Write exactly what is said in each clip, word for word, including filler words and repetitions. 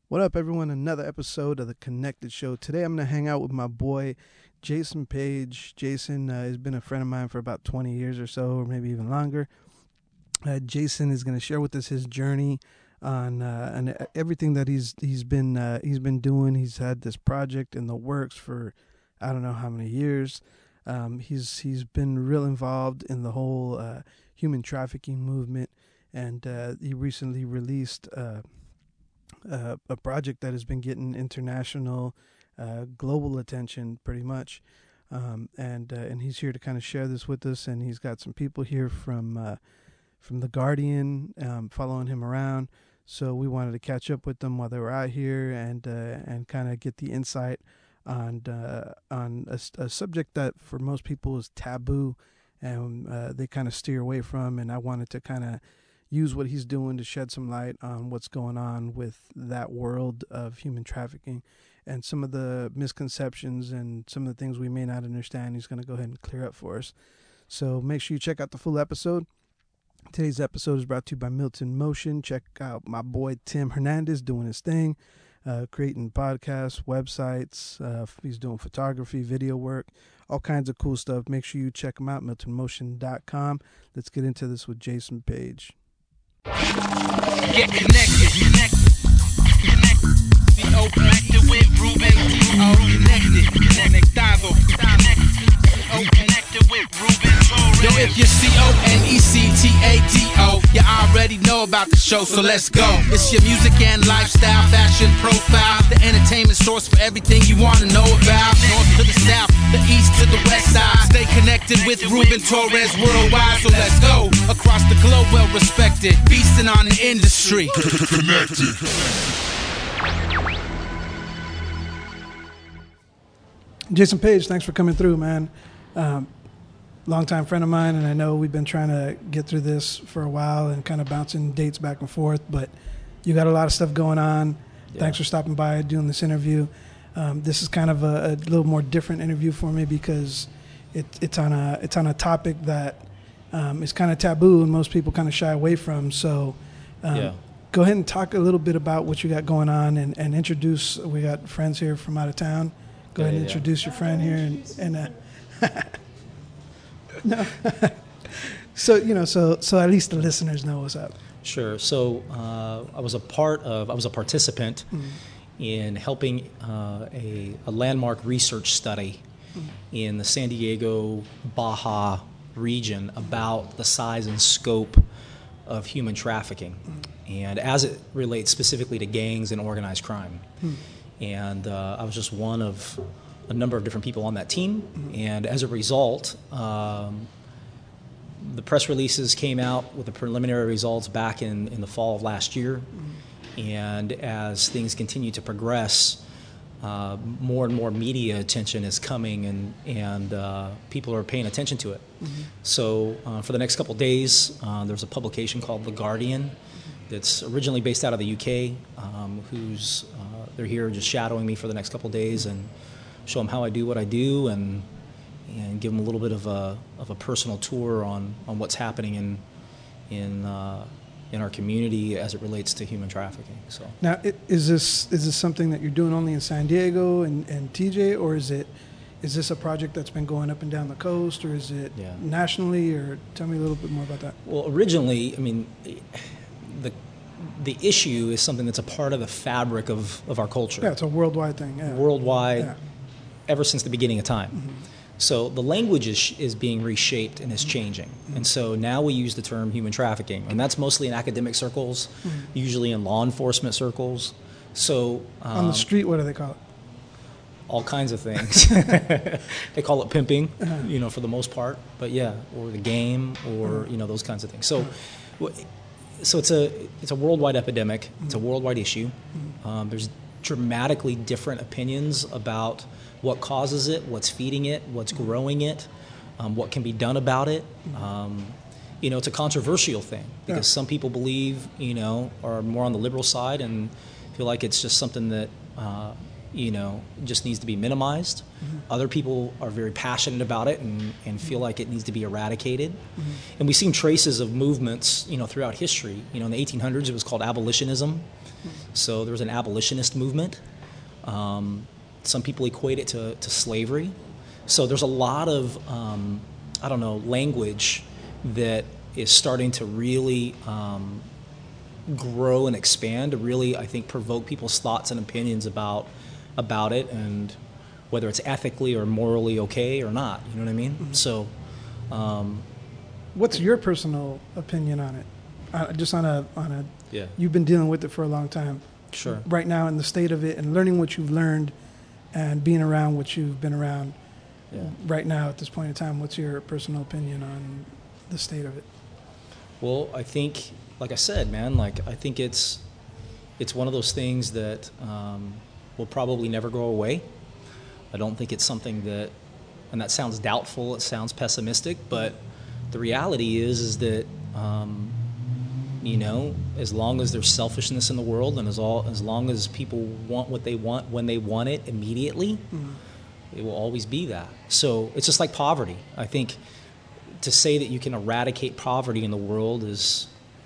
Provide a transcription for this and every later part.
What up, everyone? Another episode of The Connected Show. Today I'm going to hang out with my boy, Jason Page. Jason uh, has been a friend of mine for about twenty years or so, or maybe even longer. Uh, Jason is going to share with us his journey on uh, on everything that he's he's been uh, he's been doing. He's had this project in the works for I don't know how many years. Um, he's he's been real involved in the whole uh, human trafficking movement, and uh, he recently released uh, uh, a project that has been getting international, uh, global attention, pretty much. Um, and uh, and he's here to kind of share this with us. And he's got some people here from uh, from The Guardian um, following him around. So we wanted to catch up with them while they were out here and uh, and kind of get the insight on uh, on a, a subject that for most people is taboo, and uh, they kind of steer away from. And I wanted to kind of use what he's doing to shed some light on what's going on with that world of human trafficking and some of the misconceptions and some of the things we may not understand. He's going to go ahead and clear up for us. So make sure you check out the full episode. Today's episode is brought to you by Milton Motion. Check out my boy Tim Hernandez doing his thing, uh, creating podcasts, websites. Uh, he's doing photography, video work, all kinds of cool stuff. Make sure you check him out, milton motion dot com. Let's get into this with Jason Page. Get connected, connected, connected. C O connected with Ruben. C O connected, conectado, connected. C O connected with Ruben Torres. Yo, if you're C O N E C T A D O, you already know about the show, so let's go. It's your music and lifestyle, fashion profile, the entertainment source for everything you want to know about. North to the south, the east to the west side. Stay connected with Ruben Torres worldwide, so let's go. Across the globe, well respected, beasting on the industry. Connected. Jason Page, thanks for coming through, man. Um, longtime friend of mine, and I know we've been trying to get through this for a while and kind of bouncing dates back and forth, but you got a lot of stuff going on. Yeah. Thanks for stopping by, doing this interview. Um, this is kind of a, a little more different interview for me because it, it's on a it's on a topic that um, is kind of taboo and most people kind of shy away from. So um, yeah. Go ahead and talk a little bit about what you got going on and, and introduce. We got friends here from out of town. Go ahead and introduce your friend here, and, and uh, no. so you know, so so at least the listeners know what's up. Sure. So uh, I was a part of, I was a participant mm-hmm. in helping uh, a, a landmark research study mm-hmm. in the San Diego, Baja region about the size and scope of human trafficking, mm-hmm. and as it relates specifically to gangs and organized crime. Mm-hmm. And uh, I was just one of a number of different people on that team. Mm-hmm. And as a result, um, the press releases came out with the preliminary results back in, in the fall of last year. Mm-hmm. And as things continue to progress, uh, more and more media attention is coming, and, and uh, people are paying attention to it. Mm-hmm. So uh, for the next couple of days, uh, there's a publication called The Guardian that's originally based out of the U K, um, who's uh, they're here just shadowing me for the next couple of days and show them how I do what I do, and and give them a little bit of a of a personal tour on, on what's happening in in uh, in our community as it relates to human trafficking. So now, is this is this something that you're doing only in San Diego and, and T J, or is it is this a project that's been going up and down the coast, or is it yeah. nationally? Or tell me a little bit more about that. Well, originally, I mean. The the issue is something that's a part of the fabric of, of our culture. Yeah, it's a worldwide thing. Yeah. Worldwide, yeah. ever since the beginning of time. Mm-hmm. So the language is, is being reshaped and is changing. Mm-hmm. And so now we use the term human trafficking, and that's mostly in academic circles, mm-hmm. usually in law enforcement circles. So um, on the street, what do they call it? All kinds of things. They call it pimping, uh-huh. you know, for the most part. But yeah, or the game, or uh-huh. you know, those kinds of things. So. Uh-huh. So it's a it's a worldwide epidemic. Mm-hmm. It's a worldwide issue. Mm-hmm. Um, there's dramatically different opinions about what causes it, what's feeding it, what's mm-hmm. growing it, um, what can be done about it. Mm-hmm. Um, you know, it's a controversial thing because yeah. some people believe, you know, are more on the liberal side and feel like it's just something that uh, you know, just needs to be minimized. Mm-hmm. Other people are very passionate about it and, and feel like it needs to be eradicated. Mm-hmm. And we've seen traces of movements, you know, throughout history. You know, in the eighteen hundreds, it was called abolitionism. So there was an abolitionist movement. Um, some people equate it to, to slavery. So there's a lot of, um, I don't know, language that is starting to really um, grow and expand to really, I think, provoke people's thoughts and opinions about about it and whether it's ethically or morally okay or not. You know what I mean? Mm-hmm. So, um, what's your personal opinion on it? Uh, just on a on a, yeah. You've been dealing with it for a long time. Sure. Right now, in the state of it, and learning what you've learned, and being around what you've been around. Yeah. Right now, at this point in time, what's your personal opinion on the state of it? Well, I think, like I said, man, like I think it's it's one of those things that um, will probably never go away. I don't think it's something that, and that sounds doubtful, it sounds pessimistic, but the reality is is that um, you know, as long as there's selfishness in the world, and as all as long as people want what they want when they want it immediately, mm-hmm. it will always be that. So it's just like poverty. I think to say that you can eradicate poverty in the world is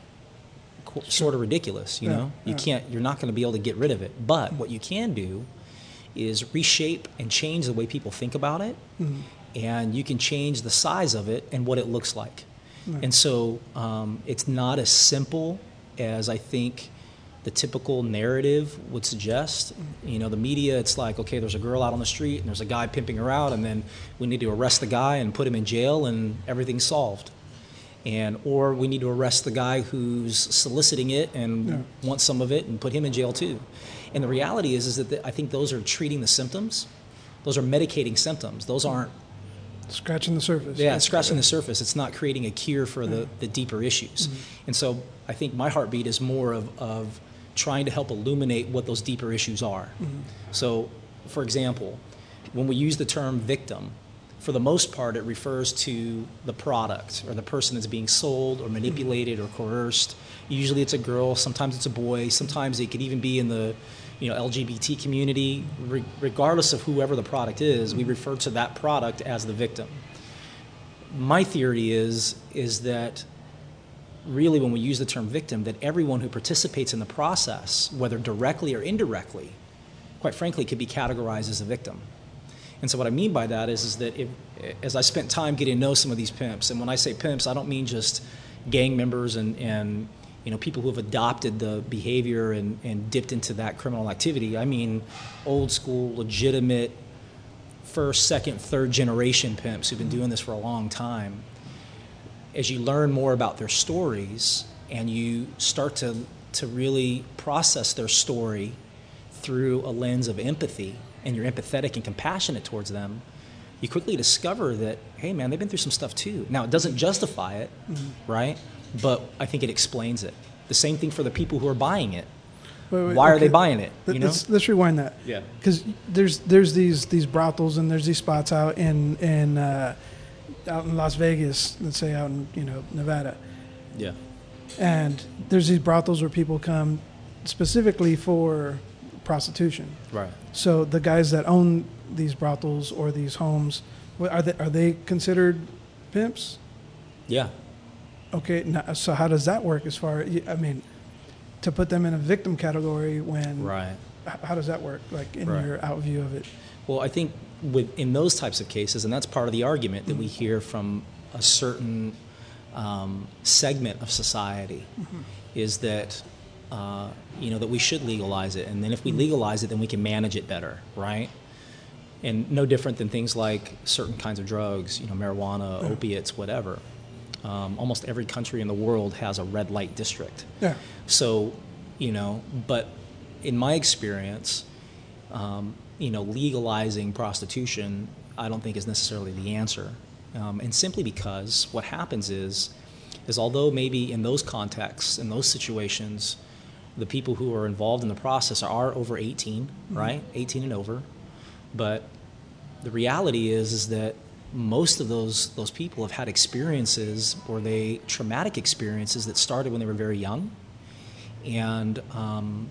co- sort of ridiculous. You yeah, know, you yeah. can't. You're not going to be able to get rid of it. But mm-hmm. what you can do is reshape and change the way people think about it, mm-hmm. and you can change the size of it and what it looks like. Right. And so um, it's not as simple as I think the typical narrative would suggest. You know, the media, it's like, okay, there's a girl out on the street and there's a guy pimping her out, and then we need to arrest the guy and put him in jail and everything's solved. And or we need to arrest the guy who's soliciting it and yeah. wants some of it and put him in jail too. And the reality is, is that the, I think those are treating the symptoms. Those are medicating symptoms. Those aren't scratching the surface. Yeah, it's scratching the surface. It's not creating a cure for the, the deeper issues. Mm-hmm. And so I think my heartbeat is more of, of trying to help illuminate what those deeper issues are. Mm-hmm. So, for example, when we use the term victim, for the most part, it refers to the product or the person that's being sold or manipulated mm-hmm. or coerced. Usually it's a girl, sometimes it's a boy, sometimes it could even be in the you know, L G B T community. Re- regardless of whoever the product is, mm-hmm. we refer to that product as the victim. My theory is, is that really when we use the term victim, that everyone who participates in the process, whether directly or indirectly, quite frankly, could be categorized as a victim. And so what I mean by that is, is that if, as I spent time getting to know some of these pimps, and when I say pimps, I don't mean just gang members and, and you know, people who have adopted the behavior and, and dipped into that criminal activity. I mean old school, legitimate, first, second, third generation pimps who've been doing this for a long time. As you learn more about their stories and you start to, to really process their story through a lens of empathy, and you're empathetic and compassionate towards them, you quickly discover that, hey man, they've been through some stuff too. Now, it doesn't justify it, mm-hmm. right? But I think it explains it. The same thing for the people who are buying it. Wait, wait, Why okay. are they buying it? You know? Let's, let's rewind that. Yeah. Because there's there's these these brothels and there's these spots out in in uh, out in Las Vegas, let's say out in you know Nevada. Yeah. And there's these brothels where people come specifically for prostitution. Right. So the guys that own these brothels or these homes, are they are they considered pimps? Yeah. Okay. Now, so how does that work? As far I mean, to put them in a victim category when right. How does that work? Like in right. your outview of it? Well, I think with in those types of cases, and that's part of the argument that mm-hmm. we hear from a certain um, segment of society, mm-hmm. is that. Uh, you know, that we should legalize it. And then if we legalize it, then we can manage it better, right? And no different than things like certain kinds of drugs, you know, marijuana, yeah. opiates, whatever. Um, almost every country in the world has a red light district. Yeah. So, you know, but in my experience, um, you know, legalizing prostitution, I don't think is necessarily the answer. Um, and simply because what happens is, is although maybe in those contexts, in those situations, the people who are involved in the process are over eighteen, mm-hmm. right? eighteen and over. But the reality is, is that most of those those people have had experiences or they traumatic experiences that started when they were very young and um,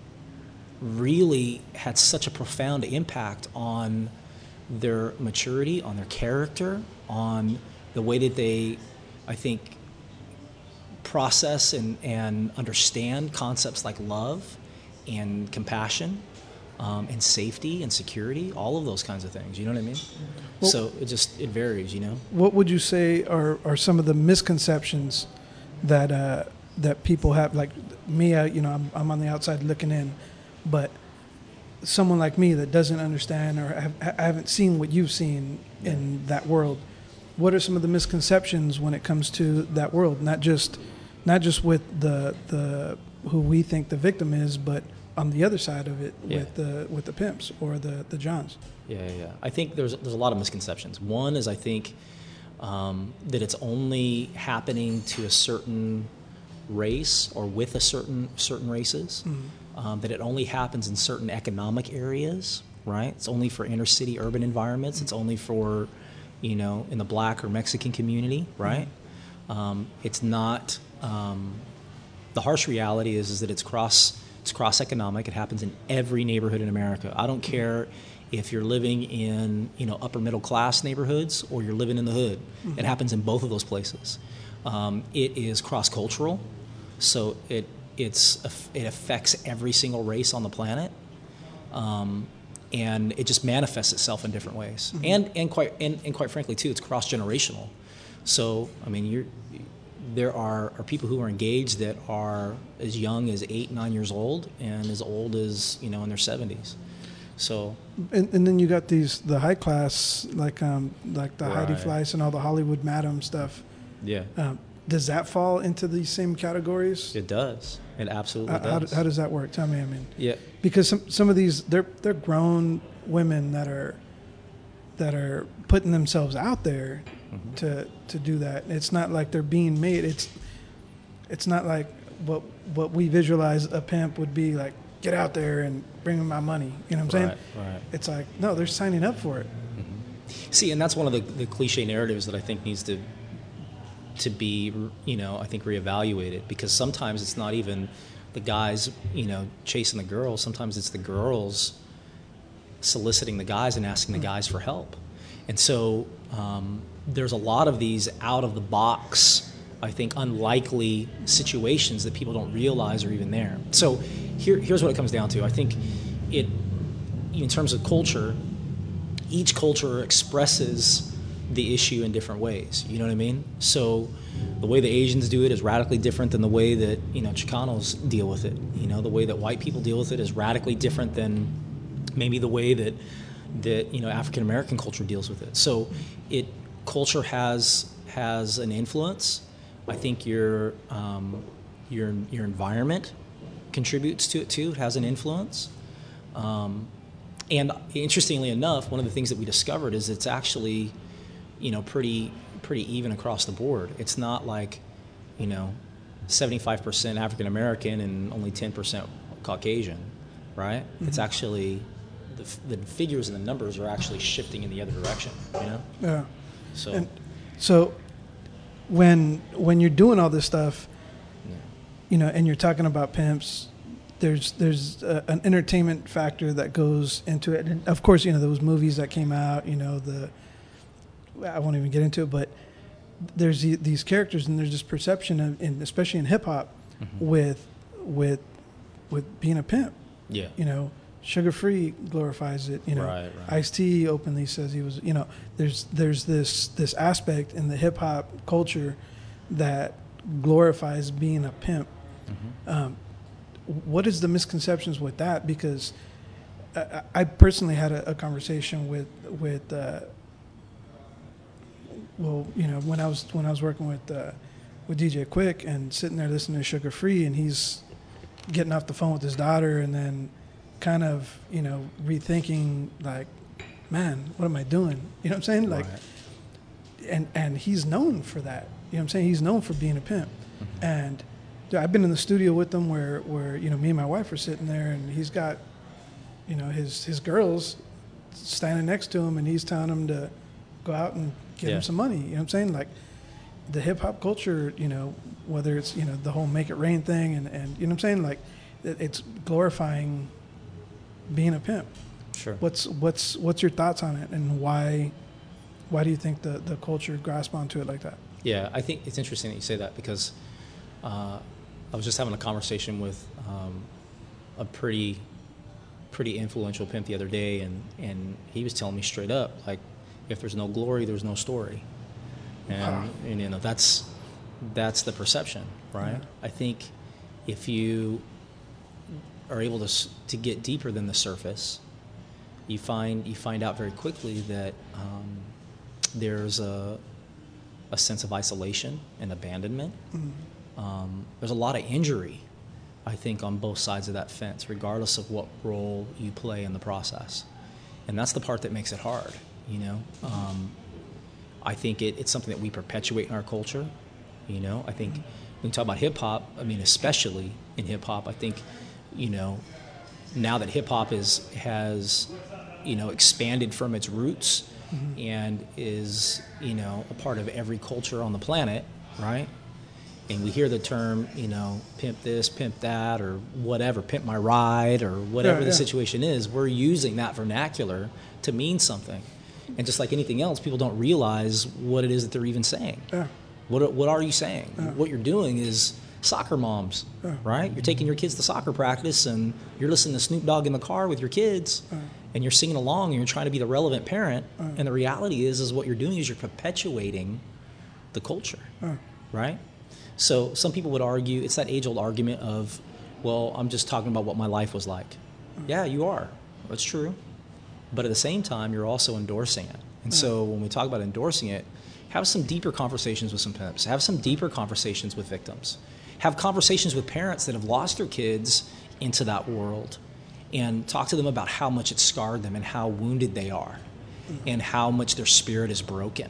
really had such a profound impact on their maturity, on their character, on the way that they, I think, process and, and understand concepts like love and compassion um, and safety and security, all of those kinds of things. You know what I mean? Well, so it just it varies. You know. What would you say are, are some of the misconceptions that uh, that people have? Like me, I, you know, I'm, I'm on the outside looking in, but someone like me that doesn't understand or have, I haven't seen what you've seen Yeah. in that world. What are some of the misconceptions when it comes to that world? Not just not just with the the who we think the victim is, but on the other side of it Yeah. with the with the pimps or the, the Johns. Yeah, yeah, yeah. I think there's there's a lot of misconceptions. One is I think um, that it's only happening to a certain race or with a certain certain races. Um, that it only happens in certain economic areas, right? It's only for inner city urban environments. It's only for, you know, in the black or Mexican community, right? Um, it's not. Um, the harsh reality is is that it's cross it's cross economic. It happens in every neighborhood in America. I don't care if you're living in, you know, upper middle class neighborhoods or you're living in the hood. Mm-hmm. It happens in both of those places. Um, it is cross cultural, so it. It's it affects every single race on the planet, um, and it just manifests itself in different ways. Mm-hmm. And and quite and, and quite frankly too, it's cross generational. So I mean, you're, there are, are people who are engaged that are as young as eight, nine years old, and as old as, you know, in their seventies. So and, and then you got these the high class like um like the Right. Heidi Fleiss and all the Hollywood Madam stuff. yeah, Um, does that fall into these same categories? it does. It absolutely Uh, how, does. how does that work? Tell me. I mean, yeah. because some some of these they're they're grown women that are that are putting themselves out there Mm-hmm. to to do that. It's not like they're being made. It's it's not like what what we visualize a pimp would be like. Get out there and bring me my money. You know what I'm saying? Right, right. It's like no, they're signing up for it. See, and that's one of the, the cliche narratives that I think needs to to be, you know, I think reevaluated, because sometimes it's not even the guys, you know, chasing the girls. Sometimes it's the girls soliciting the guys and asking the guys for help. And so um, there's a lot of these out of the box, I think, unlikely situations that people don't realize are even there. So here, here's what it comes down to. I think it, in terms of culture, each culture expresses the issue in different ways. You know what I mean? So the way the Asians do it is radically different than the way that, you know, Chicanos deal with it. You know, the way that white people deal with it is radically different than maybe the way that that you know African American culture deals with it. So it culture has has an influence. I think your um, your your environment contributes to it too. It has an influence. Um, and interestingly enough, one of the things that we discovered is it's actually, you know, pretty pretty even across the board. It's not like, you know, seventy-five percent African American and only ten percent Caucasian, right? Mm-hmm. It's actually the, the figures and the numbers are actually shifting in the other direction, you know? Yeah. So, And so when when you're doing all this stuff, yeah. you know, and you're talking about pimps, there's there's a, an entertainment factor that goes into it. And of course, you know, those movies that came out, you know, the I won't even get into it, but there's the, these characters and there's this perception of, in, especially in hip hop, mm-hmm. with with with being a pimp. Yeah. You know, Sugar Free glorifies it. You know, right, right. Ice-T openly says he was. You know, there's there's this this aspect in the hip hop culture that glorifies being a pimp. Mm-hmm. Um, what is the misconceptions with that? Because I, I personally had a, a conversation with with. Uh, well, you know, when I was when I was working with uh, with D J Quick and sitting there listening to Sugar Free, and he's getting off the phone with his daughter, and then kind of, you know, rethinking like, man, what am I doing? You know what I'm saying? Like, right. and and he's known for that. You know what I'm saying? He's known for being a pimp. Mm-hmm. And dude, I've been in the studio with him where where you know me and my wife are sitting there, and he's got, you know, his his girls standing next to him, and he's telling them to go out and get yeah. him some money. You know what I'm saying? Like, the hip hop culture, you know, whether it's, you know, the whole Make It Rain thing, and, and you know what I'm saying? Like, it, it's glorifying being a pimp. Sure. What's what's what's your thoughts on it, and why why do you think the, the culture grasp onto it like that? Yeah, I think it's interesting that you say that, because uh, I was just having a conversation with um, a pretty pretty influential pimp the other day, and, and he was telling me straight up, like, if there's no glory, there's no story. And, and you know, that's that's the perception, right? Yeah. I think if you are able to to get deeper than the surface, you find you find out very quickly that um, there's a a sense of isolation and abandonment. Mm-hmm. Um, there's a lot of injury, I think, on both sides of that fence, regardless of what role you play in the process. And that's the part that makes it hard, you know? Um, I think it, it's something that we perpetuate in our culture, you know? I think when we talk about hip-hop, I mean, especially in hip-hop, I think, you know, now that hip-hop is has, you know, expanded from its roots mm-hmm. and is, you know, a part of every culture on the planet, right? And we hear the term, you know, pimp this, pimp that, or whatever, pimp my ride, or whatever yeah, the yeah. situation is. We're using that vernacular to mean something. And just like anything else, people don't realize what it is that they're even saying. Yeah. What What are you saying? Yeah. What you're doing is soccer moms, yeah. right? You're taking your kids to soccer practice, and you're listening to Snoop Dogg in the car with your kids, yeah. and you're singing along, and you're trying to be the relevant parent. Yeah. And the reality is, is what you're doing is you're perpetuating the culture, yeah. right? So some people would argue, it's that age-old argument of, well, I'm just talking about what my life was like. Yeah, you are. That's true. But at the same time, you're also endorsing it. And so when we talk about endorsing it, have some deeper conversations with some pimps. Have some deeper conversations with victims. Have conversations with parents that have lost their kids into that world, and talk to them about how much it scarred them and how wounded they are and how much their spirit is broken.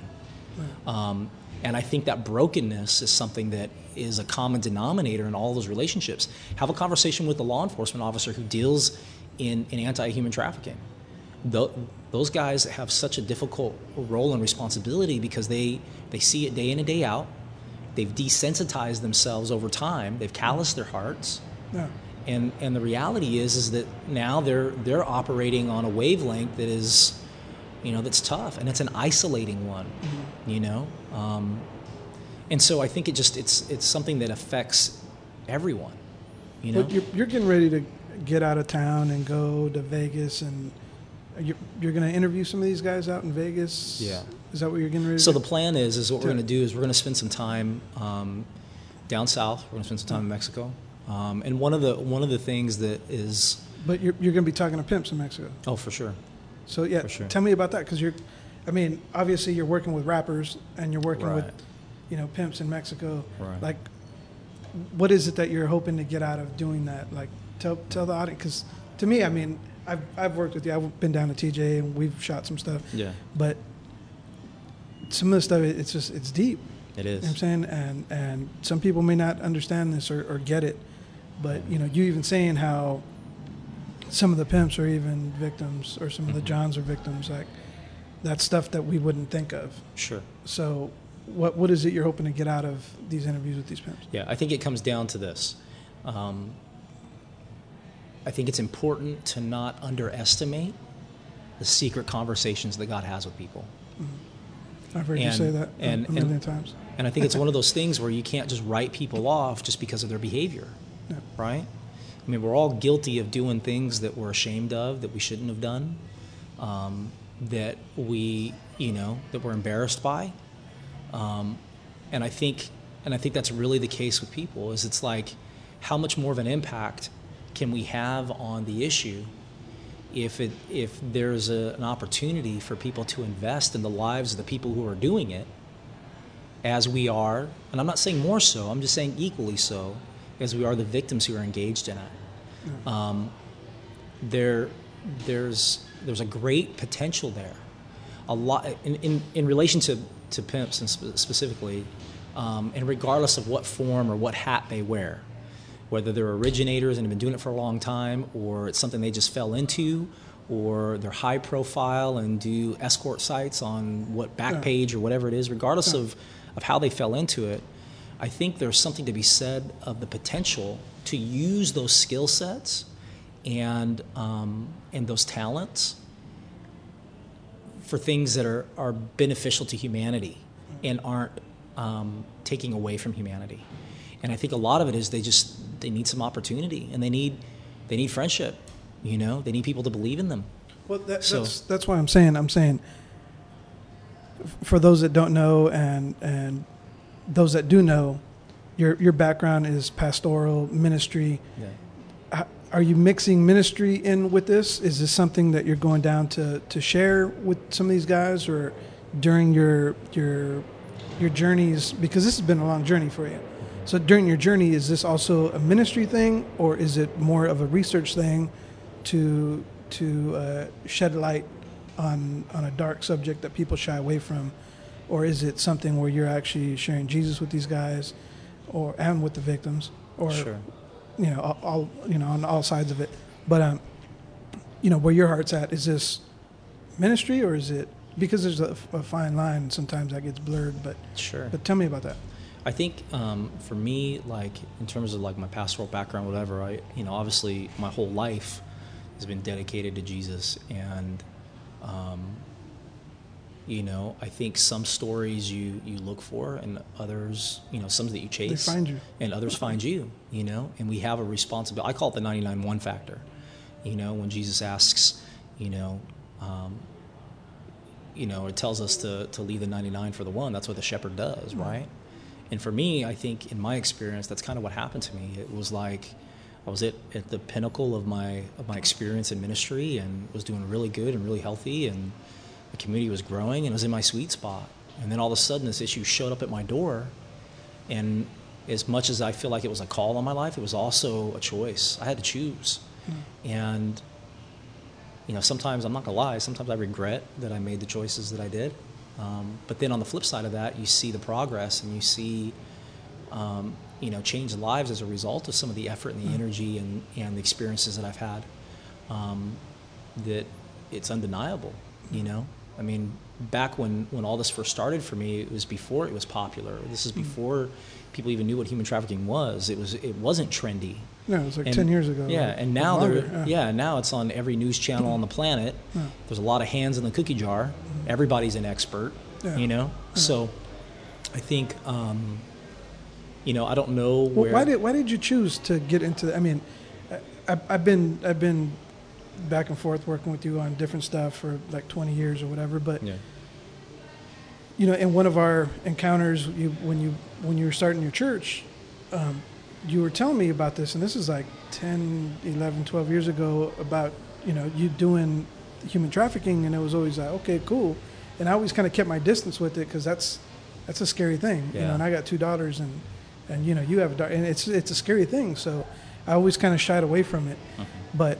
Um, And I think that brokenness is something that is a common denominator in all those relationships. Have a conversation with the law enforcement officer who deals in, in anti-human trafficking. The, those guys have such a difficult role and responsibility because they, they see it day in and day out. They've desensitized themselves over time. They've calloused their hearts. Yeah. And and the reality is is that now they're they're operating on a wavelength that is, you know, that's tough, and it's an isolating one, mm-hmm. you know. Um, and so I think it just it's it's something that affects everyone, you know. But you're, you're getting ready to get out of town and go to Vegas, and you're, you're going to interview some of these guys out in Vegas. Yeah. Is that what you're getting ready to so do? So the plan is is what we're going to do is we're going to spend some time um, down south. We're going to spend some time in Mexico, um, and one of the one of the things that is. But you're you're going to be talking to pimps in Mexico. Oh, for sure. So yeah, sure. Tell me about that, because you're, I mean, obviously you're working with rappers and you're working right. with, you know, pimps in Mexico. Right. Like, what is it that you're hoping to get out of doing that? Like, tell tell the audience, because to me, I mean, I've I've worked with you. I've been down to T J and we've shot some stuff. Yeah. But some of the stuff, it's just it's deep. It is. You know what I'm saying, and and some people may not understand this or, or get it, but you know, you even saying how some of the pimps are even victims, or some of the Johns are victims. Like, that's stuff that we wouldn't think of. Sure. So what what is it you're hoping to get out of these interviews with these pimps? Yeah, I think it comes down to this. Um, I think it's important to not underestimate the secret conversations that God has with people. Mm-hmm. I've heard and, you say that and, a million and, times. And I think it's one of those things where you can't just write people off just because of their behavior, yeah. right? I mean, we're all guilty of doing things that we're ashamed of, that we shouldn't have done, um, that we, you know, that we're embarrassed by. Um, and I think, and I think that's really the case with people. Is it's like, how much more of an impact can we have on the issue if it if there's a, an opportunity for people to invest in the lives of the people who are doing it, as we are, and I'm not saying more so, I'm just saying equally so, as we are the victims who are engaged in it. Mm-hmm. Um, there, there's there's a great potential there. A lot in in, in relation to, to pimps and spe- specifically, um, and regardless of what form or what hat they wear, whether they're originators and have been doing it for a long time, or it's something they just fell into, or they're high profile and do escort sites on what Backpage yeah. or whatever it is, regardless yeah. of, of how they fell into it, I think there's something to be said of the potential to use those skill sets and um, and those talents for things that are, are beneficial to humanity and aren't um, taking away from humanity. And I think a lot of it is they just they need some opportunity, and they need they need friendship. You know, they need people to believe in them. Well, that, So- that's that's why I'm saying I'm saying f- for those that don't know and and those that do know, your your background is pastoral ministry. Yeah. H- Are you mixing ministry in with this? Is this something that you're going down to, to share with some of these guys, or during your your your journeys? Because this has been a long journey for you. So during your journey, is this also a ministry thing, or is it more of a research thing to to uh, shed light on on a dark subject that people shy away from, or is it something where you're actually sharing Jesus with these guys, or and with the victims, or Sure. you know, all, all you know, on all sides of it. But um, you know, where your heart's at, is this ministry, or is it, because there's a, a fine line, sometimes that gets blurred. But Sure. but tell me about that. I think um, for me, like in terms of like my pastoral background, whatever, I, you know, obviously my whole life has been dedicated to Jesus, and um, you know, I think some stories you, you look for, and others, you know, some that you chase, They find you. and others find you, you know, and we have a responsibility. I call it the ninety-nine one factor. You know, when Jesus asks, you know, um, you know, it tells us to, to leave the ninety-nine for the one. That's what the shepherd does, right? And for me, I think in my experience, that's kind of what happened to me. It was like I was at, at the pinnacle of my of my experience in ministry, and was doing really good and really healthy, and the community was growing, and it was in my sweet spot. And then all of a sudden, this issue showed up at my door, and as much as I feel like it was a call on my life, it was also a choice. I had to choose. Mm. And you know, sometimes, I'm not gonna lie, sometimes I regret that I made the choices that I did. Um, but then on the flip side of that, you see the progress, and you see, um, you know, changed lives as a result of some of the effort and the mm. energy and, and the experiences that I've had. Um, that it's undeniable, you know? I mean, back when, when all this first started for me, it was before it was popular. This is before people even knew what human trafficking was. It was, it wasn't trendy. No, it was like And- ten years ago. Yeah, or and now longer, they're yeah. now it's on every news channel on the planet. Yeah. There's a lot of hands in the cookie jar. Everybody's an expert, Yeah. you know. Yeah. So, I think, um, you know, I don't know Well, where. why did why did you choose to get into? I mean, I, I've been I've been back and forth working with you on different stuff for like twenty years or whatever. But Yeah. you know, in one of our encounters, you when you when you were starting your church, um, you were telling me about this, and this is like ten, eleven, twelve years ago, about, you know, you doing human trafficking, and it was always like, okay, cool. And I always kind of kept my distance with it, because that's that's a scary thing, you Yeah. know. And I got two daughters, and and you know, you have a daughter, and it's it's a scary thing. So I always kind of shied away from it. Mhm. But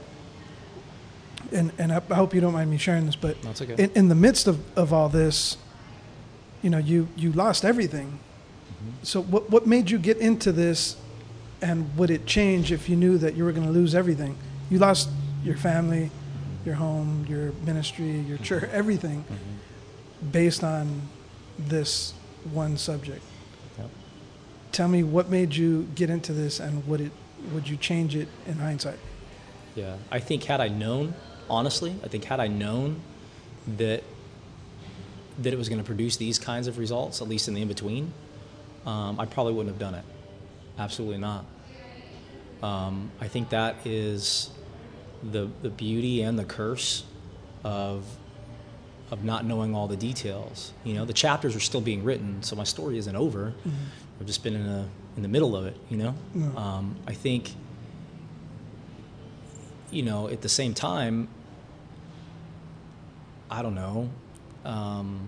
and and I, I hope you don't mind me sharing this, but That's okay. in, in the midst of, of all this, you know, you you lost everything. Mm-hmm. So what what made you get into this, and would it change if you knew that you were going to lose everything? You lost your family, your home, your ministry, your church, everything, Mhm. based on this one subject. Yep. Tell me, what made you get into this, and would it would you change it in hindsight? Yeah, I think had I known, honestly, I think had I known that that it was going to produce these kinds of results, at least in the in-between, um, I probably wouldn't have done it. Absolutely not. Um, I think that is the the beauty and the curse of of not knowing all the details. You know, the chapters are still being written, so my story isn't over. Mm-hmm. I've just been in a in the middle of it. You know, Yeah. um, I think. You know, at the same time, I don't know. Um,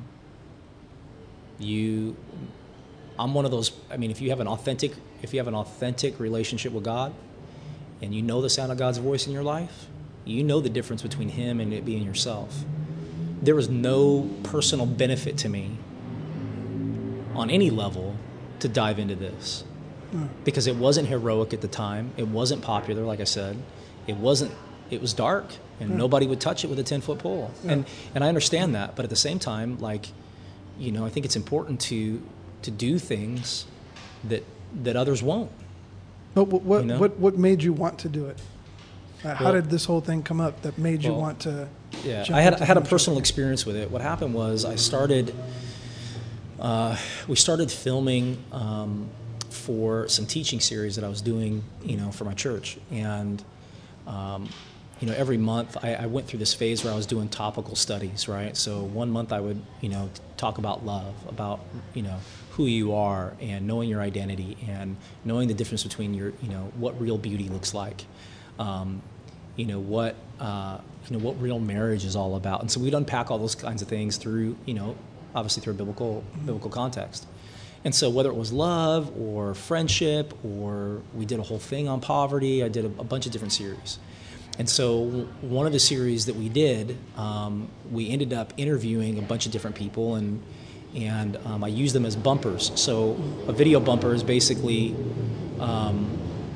you, I'm one of those. I mean, if you have an authentic, if you have an authentic relationship with God, and you know the sound of God's voice in your life, you know the difference between Him and it being yourself. There was no personal benefit to me on any level to dive into this, Mm. because it wasn't heroic at the time. It wasn't popular, like I said. It wasn't. It was dark, and Yeah. nobody would touch it with a ten-foot pole. Yeah. And and I understand that, but at the same time, like, you know, I think it's important to to do things that that others won't. But what what, You know? what what made you want to do it? Uh, how Well- did this whole thing come up that made you Well, want to? Yeah, jump I had into I had a human personal trafficking? experience with it. What happened was I started. Uh, we started filming um, for some teaching series that I was doing, you know, for my church, and um, you know, every month I, I went through this phase where I was doing topical studies, right? So one month I would, you know, talk about love, about, you know, who you are and knowing your identity and knowing the difference between your, you know, what real beauty looks like, um, you know, what, uh, you know, what real marriage is all about. And so we'd unpack all those kinds of things through, you know, obviously through a biblical, biblical context. And so whether it was love or friendship, or we did a whole thing on poverty, I did a, a bunch of different series. And so one of the series that we did, um, we ended up interviewing a bunch of different people, and and um, I used them as bumpers. So a video bumper is basically, um,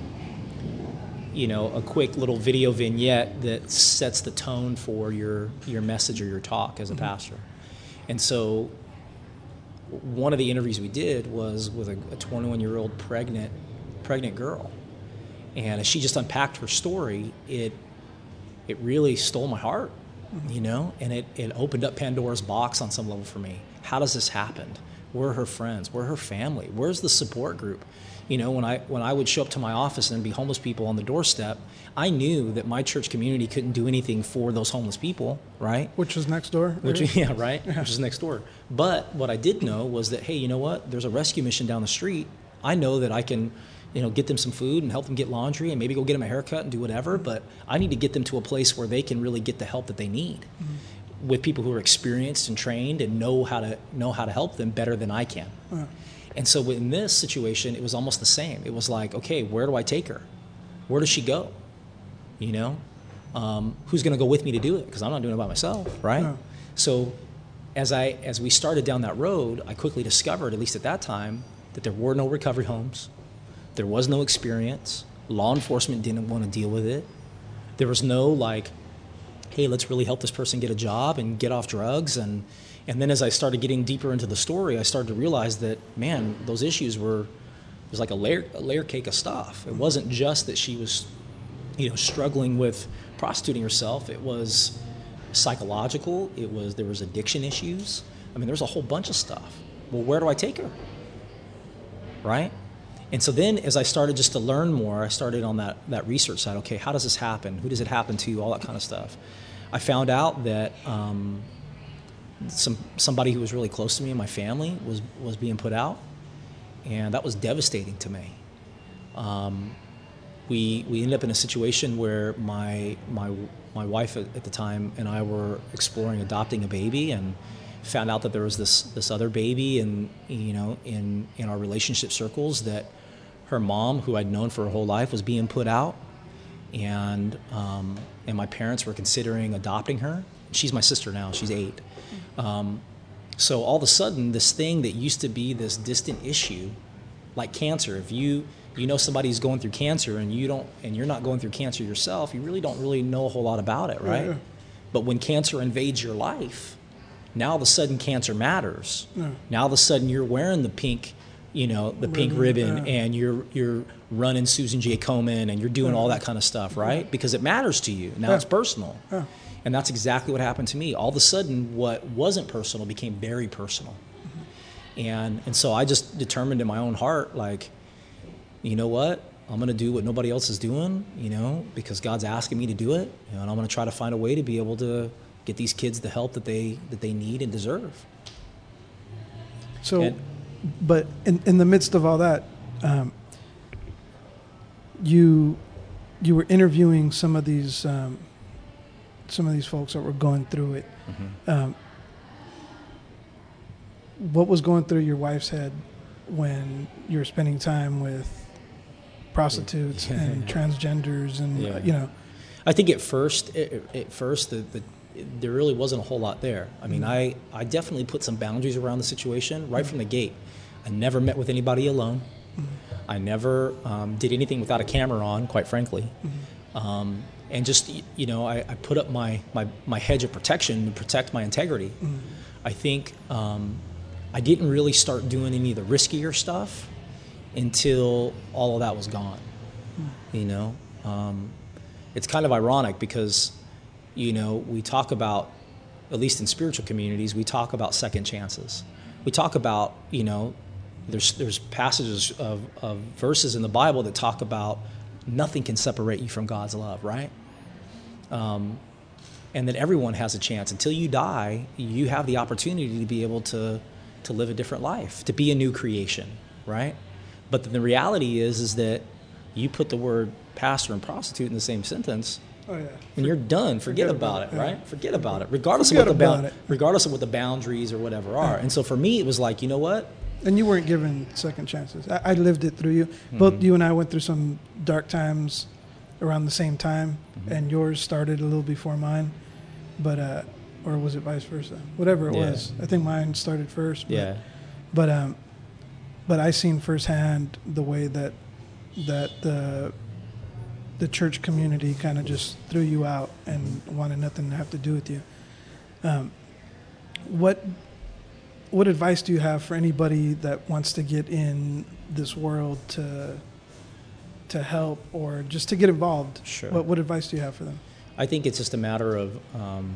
you know, a quick little video vignette that sets the tone for your your message or your talk as a pastor. And so one of the interviews we did was with a twenty-one-year-old pregnant pregnant girl, and as she just unpacked her story, it it really stole my heart, you know, and it, it opened up Pandora's box on some level for me. How does this happen? Where are her friends? Where are her family? Where's the support group? You know, when I when I would show up to my office and there'd be homeless people on the doorstep, I knew that my church community couldn't do anything for those homeless people, right? Which was next door? Which, yeah, right, yeah. Which is next door. But what I did know was that, hey, you know what? There's a rescue mission down the street. I know that I can, you know, get them some food and help them get laundry and maybe go get them a haircut and do whatever, but I need to get them to a place where they can really get the help that they need, mm-hmm. with people who are experienced and trained and know how to know how to help them better than I can. Yeah. And so in this situation, it was almost the same. It was like, okay, where do I take her? Where does she go? You know, um, who's going to go with me to do it? Because I'm not doing it by myself, right? Yeah. So as I as we started down that road, I quickly discovered, at least at that time, that there were no recovery homes. There was no experience. Law enforcement didn't want to deal with it. There was no like, hey, let's really help this person get a job and get off drugs. And and then as I started getting deeper into the story, I started to realize that, man, those issues were, it was like a layer, a layer cake of stuff. It wasn't just that she was, you know, struggling with prostituting herself. It was psychological. It was, there was addiction issues. I mean, there's a whole bunch of stuff. Well, where do I take her? Right? And so then as I started just to learn more, I started on that, that research side. Okay, how does this happen? Who does it happen to? All that kind of stuff. I found out that um, some somebody who was really close to me in my family was, was being put out, and that was devastating to me. Um, we we ended up in a situation where my my my wife at, at the time and I were exploring adopting a baby, and found out that there was this this other baby, and you know in in our relationship circles that her mom, who I'd known for her whole life, was being put out, and um, and my parents were considering adopting her. She's my sister now. She's eight. Um, so all of a sudden, this thing that used to be this distant issue, like cancer, if you you know somebody's going through cancer and you don't, and you're not going through cancer yourself, you really don't really know a whole lot about it, right? Yeah. But when cancer invades your life, now all of a sudden cancer matters. Yeah. Now all of a sudden you're wearing the pink, you know, the pink ribbon, yeah. and you're you're running Susan J. Komen, and you're doing yeah. all that kind of stuff, right? Because it matters to you. Now yeah. it's personal. Yeah. And that's exactly what happened to me. All of a sudden, what wasn't personal became very personal. Mm-hmm. And and so I just determined in my own heart, like, you know what? I'm going to do what nobody else is doing, you know, because God's asking me to do it. You know, and I'm going to try to find a way to be able to get these kids the help that they that they need and deserve. So, and, but in in the midst of all that, um, you you were interviewing some of these um, some of these folks that were going through it. Mm-hmm. Um, what was going through your wife's head when you were spending time with prostitutes yeah. and transgenders and yeah. you know? I think at first, at first the, the there really wasn't a whole lot there. I mean, mm-hmm. I, I definitely put some boundaries around the situation right mm-hmm. from the gate. I never met with anybody alone. Mm-hmm. I never um, did anything without a camera on, quite frankly. Mm-hmm. Um, and just, you know, I, I put up my, my, my hedge of protection to protect my integrity. Mm-hmm. I think um, I didn't really start doing any of the riskier stuff until all of that was gone. Mm-hmm. You know, um, it's kind of ironic because, you know, we talk about, at least in spiritual communities, we talk about second chances. We talk about, you know, there's there's passages of, of verses in the Bible that talk about nothing can separate you from God's love, right? Um, and that everyone has a chance. Until you die, you have the opportunity to be able to to live a different life, to be a new creation, right? But the reality is is that you put the word pastor and prostitute in the same sentence, Oh yeah. and you're done. Forget, forget about, about it, it, right? yeah. Forget about it, regardless Forget of what the about bound, it. regardless of what the boundaries or whatever are. Yeah. And so for me, it was like, you know what? And you weren't given second chances. I, I lived it through you. Both Mm-hmm. you and I went through some dark times around the same time, Mm-hmm. and yours started a little before mine. But uh, or was it vice versa? Whatever it Yeah. was, I think mine started first. But, Yeah, But um, but I seen firsthand the way that that the the church community kind of just threw you out and wanted nothing to have to do with you. Um, what what advice do you have for anybody that wants to get in this world to to help or just to get involved? Sure. What what advice do you have for them? I think it's just a matter of, um,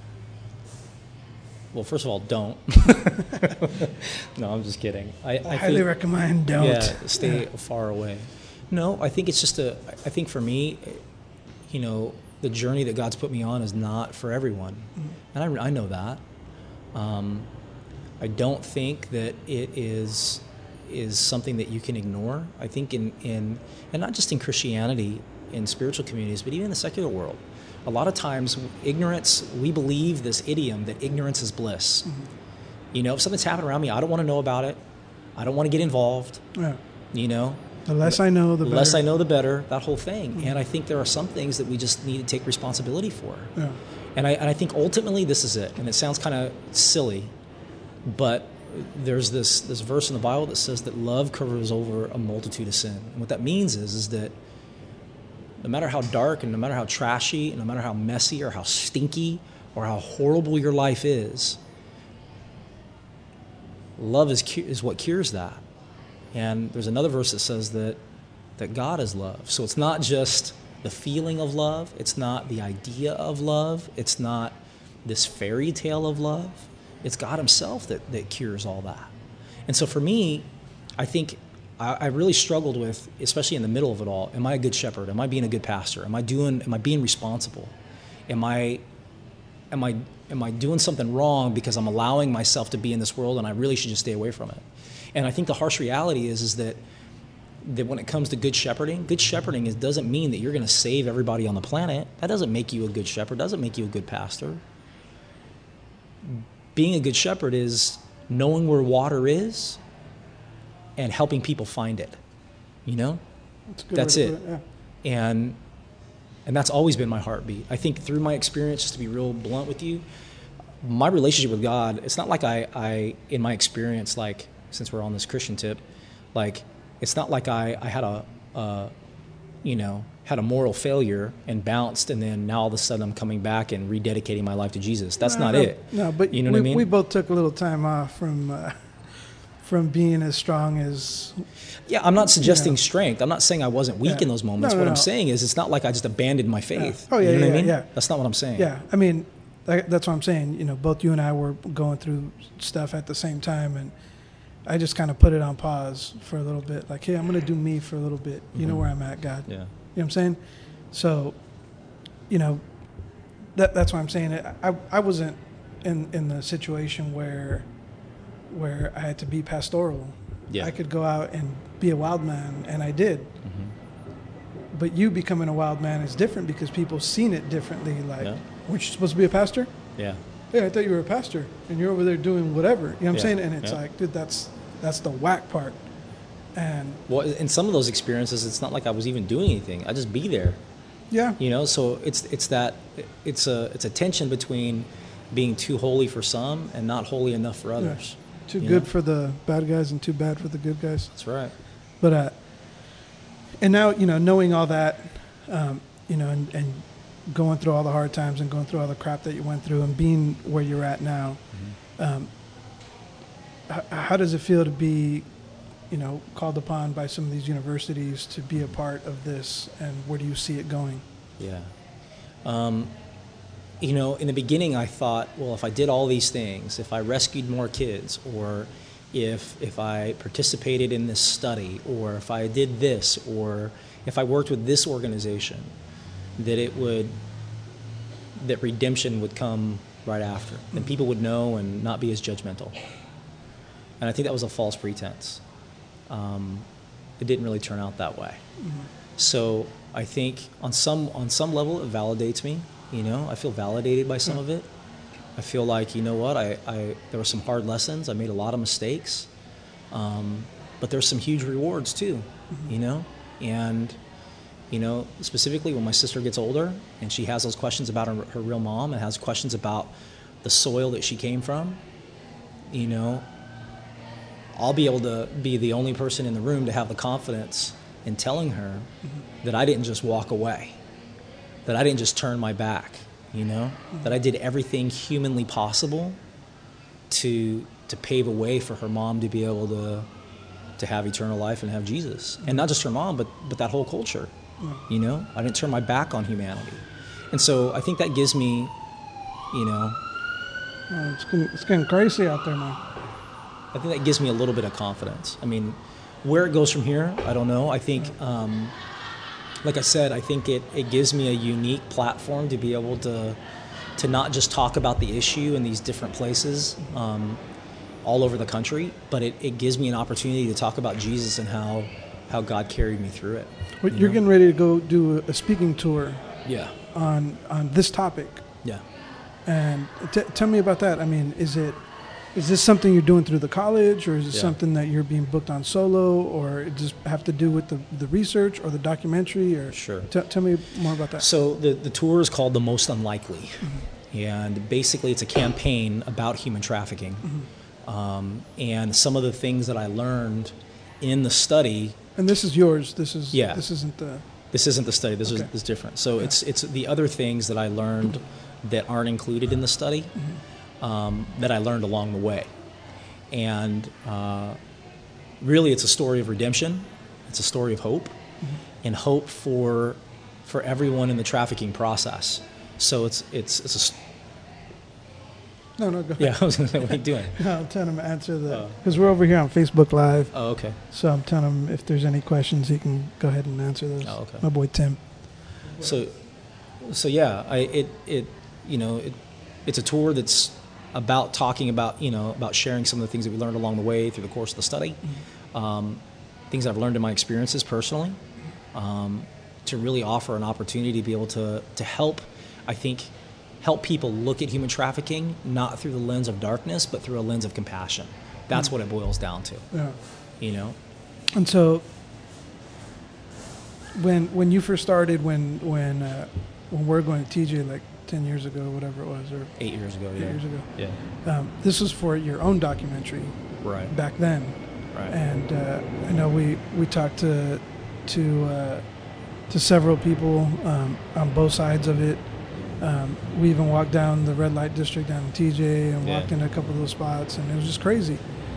well, first of all, don't. No, I'm just kidding. I, I, I highly think, recommend don't. Yeah, stay far away. No, I think it's just a, I think for me, you know, the journey that God's put me on is not for everyone. Mm-hmm. And I, I know that. Um, I don't think that it is is something that you can ignore. I think in, in, and not just in Christianity, in spiritual communities, but even in the secular world. A lot of times, ignorance, we believe this idiom that ignorance is bliss. Mm-hmm. You know, if something's happened around me, I don't want to know about it. I don't want to get involved. Yeah. You know, The less I know, the the better. less I know, the better, that whole thing. And I think there are some things that we just need to take responsibility for. Yeah. And I, and I think ultimately this is it. And it sounds kind of silly, but there's this, this verse in the Bible that says that love covers over a multitude of sin. And what that means is, is that no matter how dark and no matter how trashy and no matter how messy or how stinky or how horrible your life is, love is, cu- is what cures that. And there's another verse that says that that God is love. So it's not just the feeling of love. It's not the idea of love. It's not this fairy tale of love. It's God himself that, that cures all that. And so for me, I think I, I really struggled with, especially in the middle of it all, am I a good shepherd? Am I being a good pastor? Am I doing, am I being responsible? Am I, am I, am I doing something wrong because I'm allowing myself to be in this world and I really should just stay away from it? And I think the harsh reality is, is that, that when it comes to good shepherding, good shepherding is, doesn't mean that you're going to save everybody on the planet. That doesn't make you a good shepherd. Doesn't make you a good pastor. Being a good shepherd is knowing where water is and helping people find it. You know? That's, a good That's way to it. put Yeah. And and that's always been my heartbeat. I think through my experience, just to be real blunt with you, my relationship with God, it's not like I, I in my experience, like, since we're on this Christian tip, like, it's not like I, I had a, uh, you know, had a moral failure and bounced, and then now all of a sudden I'm coming back and rededicating my life to Jesus. That's No, not no, it. No, but You know we, what I mean? we both took a little time off from uh, from being as strong as. Yeah, I'm not suggesting Yeah. strength. I'm not saying I wasn't weak Yeah. in those moments. No, no, what I'm no. saying is, it's not like I just abandoned my faith. Oh, yeah, you know yeah, what I mean? yeah. That's not what I'm saying. Yeah, I mean, that, that's what I'm saying. You know, both you and I were going through stuff at the same time, and I just kind of put it on pause for a little bit. Like, hey, I'm going to do me for a little bit. You know Mhm. where I'm at, God. Yeah. You know what I'm saying? So, you know, that that's what I'm saying. I I wasn't in in the situation where where I had to be pastoral. Yeah. I could go out and be a wild man, and I did. Mm-hmm. But you becoming a wild man is different because people seen it differently. Like, Yeah. weren't you supposed to be a pastor? Yeah. Yeah, I thought you were a pastor, and you're over there doing whatever. You know what I'm Yeah. saying? And it's Yeah. like, dude, that's that's the whack part. And Well, in some of those experiences, it's not like I was even doing anything. I just be there. yeah, You know, so it's it's that it's a it's a tension between being too holy for some and not holy enough for others. too you good know? for the bad guys and too bad for the good guys. That's right. But uh, and now you know, knowing all that, um, you know, and, and going through all the hard times and going through all the crap that you went through and being where you're at now, um, h- how does it feel to be, you know, called upon by some of these universities to be a part of this, and where do you see it going? Yeah. Um, you know, in the beginning, I thought, well, if I did all these things, if I rescued more kids, or if if I participated in this study, or if I did this, or if I worked with this organization, that it would that redemption would come right after, and people would know and not be as judgmental. And I think that was a false pretense. Um, it didn't really turn out that way. Mm-hmm. So I think on some on some level it validates me. You know, I feel validated by some mm-hmm. of it. I feel like, you know what, I, I there were some hard lessons. I made a lot of mistakes, um, but there's some huge rewards too. Mm-hmm. You know, and you know specifically when my sister gets older and she has those questions about her, her real mom and has questions about the soil that she came from. You know, I'll be able to be the only person in the room to have the confidence in telling her mm-hmm. that I didn't just walk away, that I didn't just turn my back, you know, mm-hmm. that I did everything humanly possible to to pave a way for her mom to be able to to have eternal life and have Jesus. Mm-hmm. And not just her mom, but but that whole culture, mm-hmm. you know. I didn't turn my back on humanity. And so I think that gives me, you know... Oh, it's, getting, it's getting crazy out there, man. I think that gives me a little bit of confidence. I mean, where it goes from here, I don't know. I think, um, like I said, I think it, it gives me a unique platform to be able to to not just talk about the issue in these different places um, all over the country, but it, it gives me an opportunity to talk about Jesus and how, how God carried me through it. Well, you you're know? getting ready to go do a speaking tour yeah. on on this topic. Yeah. And t- tell me about that. I mean, is it... Is this something you're doing through the college, or is it yeah. something that you're being booked on solo, or it just have to do with the, the research or the documentary? Or Sure. T- tell me more about that. So the, the tour is called The Most Unlikely. Mm-hmm. And basically it's a campaign about human trafficking. Mm-hmm. Um, and some of the things that I learned in the study... And this is yours. This is yeah. This isn't the... This isn't the study. This, okay. is, this is different. So yeah. it's it's the other things that I learned mm-hmm. that aren't included in the study. Mm-hmm. Um, that I learned along the way. And uh, really it's a story of redemption. It's a story of hope, mm-hmm. and hope for for everyone in the trafficking process. So it's it's it's a... No, no, go ahead. Yeah, I was going to say, what are you doing? No, I'm telling him to answer the... Because oh. we're over here on Facebook Live. Oh, okay. So I'm telling him if there's any questions, he can go ahead and answer those. Oh, okay. My boy Tim. So, so yeah, I it it you know it it's a tour that's about talking about, you know, about sharing some of the things that we learned along the way through the course of the study, mm-hmm. um, things I've learned in my experiences personally, um, to really offer an opportunity to be able to, to help, I think, help people look at human trafficking, not through the lens of darkness, but through a lens of compassion. That's mm-hmm. what it boils down to, yeah. you know? And so when when you first started, when, when, uh, when we're going to T J, like, ten years ago, whatever it was, or eight years ago, eight yeah. years ago. Yeah. Um, this was for your own documentary, right? Back then, right? And uh, I know we, we talked to to uh, to several people um, on both sides of it. Um, we even walked down the red light district down in T J and yeah. walked in a couple of those spots, and it was just crazy.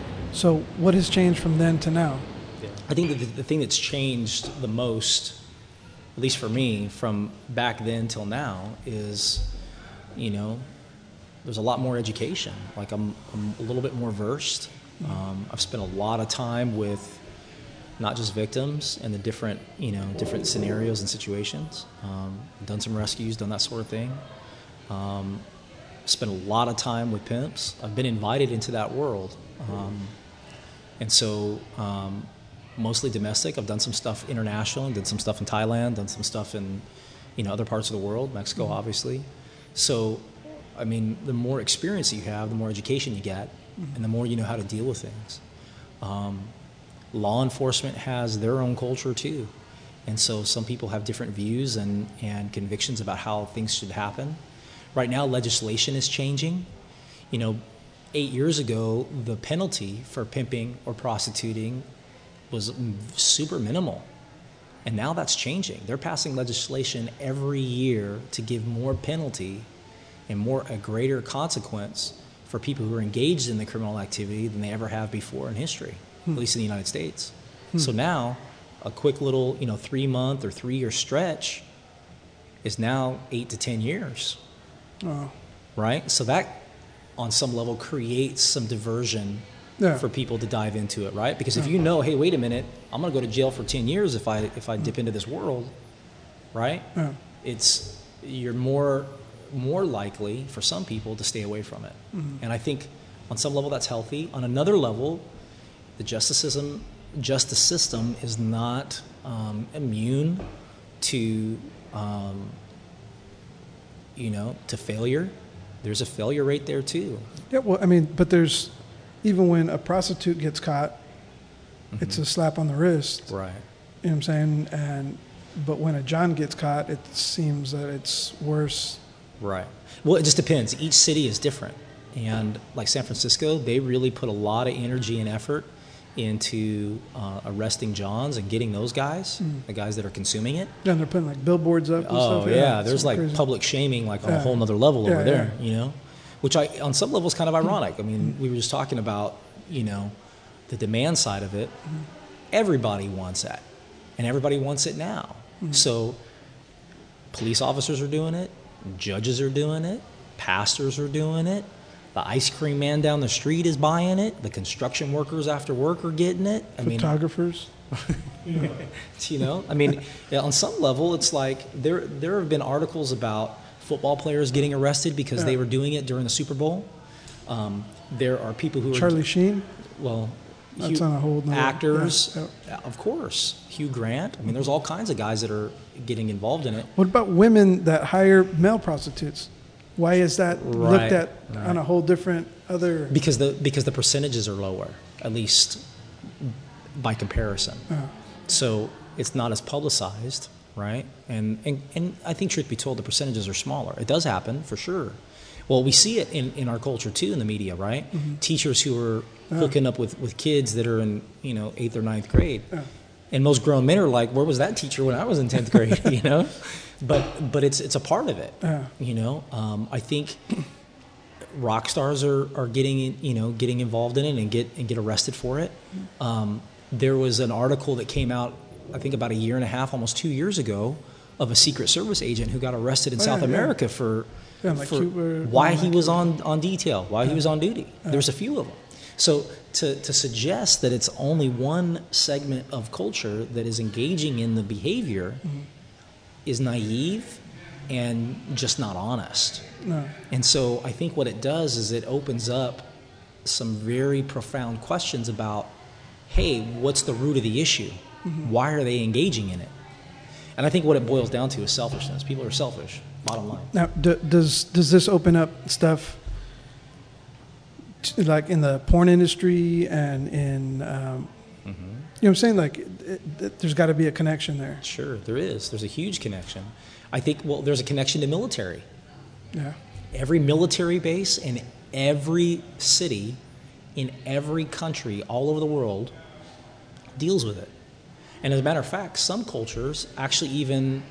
So, what has changed from then to now? Yeah. I think that the, the thing that's changed the most, at least for me, from back then till now is, you know, there's a lot more education. Like I'm, I'm a little bit more versed. Um, I've spent a lot of time with not just victims and the different, you know, different scenarios and situations. Um, done some rescues, done that sort of thing. Um, spent a lot of time with pimps. I've been invited into that world. Um, and so, um, mostly domestic. I've done some stuff international, did some stuff in Thailand, done some stuff in, you know, other parts of the world, Mexico, mm-hmm. obviously. So, I mean, the more experience that you have, the more education you get, mm-hmm. and the more you know how to deal with things. Um, law enforcement has their own culture too. And so some people have different views and, and convictions about how things should happen. Right now, legislation is changing. You know, eight years ago, the penalty for pimping or prostituting was super minimal. And now that's changing. They're passing legislation every year to give more penalty and more a greater consequence for people who are engaged in the criminal activity than they ever have before in history, hmm. at least in the United States. Hmm. So now a quick little, you know, three month or three year stretch is now eight to ten years. Oh. Right? So that on some level creates some diversion yeah. for people to dive into it, right? Because if yeah. you know, hey, wait a minute, I'm going to go to jail for ten years if I if I dip into this world, right? Yeah. It's you're more more likely for some people to stay away from it. Mm-hmm. And I think on some level that's healthy. On another level, the justice system, justice system is not um, immune to, um, you know, to failure. There's a failure rate there too. Yeah, well, I mean, but there's, even when a prostitute gets caught, Mm-hmm. it's a slap on the wrist. Right. You know what I'm saying? And but when a John gets caught, it seems that it's worse. Right. Well, it just depends. Each city is different. And like San Francisco, they really put a lot of energy and effort into uh, arresting Johns and getting those guys, Mm. the guys that are consuming it. Yeah, and they're putting like billboards up and Oh, stuff. yeah. it's There's so like crazy. public shaming like on Yeah. a whole nother level Yeah, over there, yeah. you know, which I, on some level is kind of ironic. I mean, we were just talking about, you know, the demand side of it. Everybody wants that, and everybody wants it now. Mm-hmm. So police officers are doing it, judges are doing it, pastors are doing it, the ice cream man down the street is buying it, the construction workers after work are getting it. I mean, Photographers. you know, I mean, yeah, on some level, it's like there there have been articles about football players getting arrested because Yeah. they were doing it during the Super Bowl. Um, there are people who are Charlie Sheen. well, That's Hugh- on a whole nother- actors, yeah, yeah, of course, Hugh Grant. I mean, there's all kinds of guys that are getting involved in it. What about women that hire male prostitutes? Why is that Right, looked at right. on a whole different other? Because the because the percentages are lower, at least by comparison. Uh, So it's not as publicized, right? And, and and I think, truth be told, the percentages are smaller. It does happen for sure. Well, we see it in, in our culture too, in the media, right? Mm-hmm. Teachers who are Yeah. hooking up with, with kids that are in, you know, eighth or ninth grade. Yeah. And most grown men are like, where was that teacher when I was in tenth grade, you know? But but it's it's a part of it, Yeah. you know? Um, I think rock stars are, are getting, in- you know, getting involved in it and get and get arrested for it. Um, there was an article that came out, I think about a year and a half, almost two years ago, of a Secret Service agent who got arrested in Oh, South yeah, yeah. America for, Yeah, like for Cuba, why like he was Cuba. on, on detail, why he was on duty. There's a few of them. So to, to suggest that it's only one segment of culture that is engaging in the behavior is naive and just not honest. No. And so I think what it does is it opens up some very profound questions about, hey, what's the root of the issue? Why are they engaging in it? And I think what it boils down to is selfishness. People are selfish, bottom line. Now, d- does does this open up stuff t- like in the porn industry and in, um, you know what I'm saying? Like, it, it, there's got to be a connection there. Sure, there is. There's a huge connection. I think, well, there's a connection to military. Yeah. Every military base in every city, in every country, all over the world, deals with it. And as a matter of fact, some cultures actually even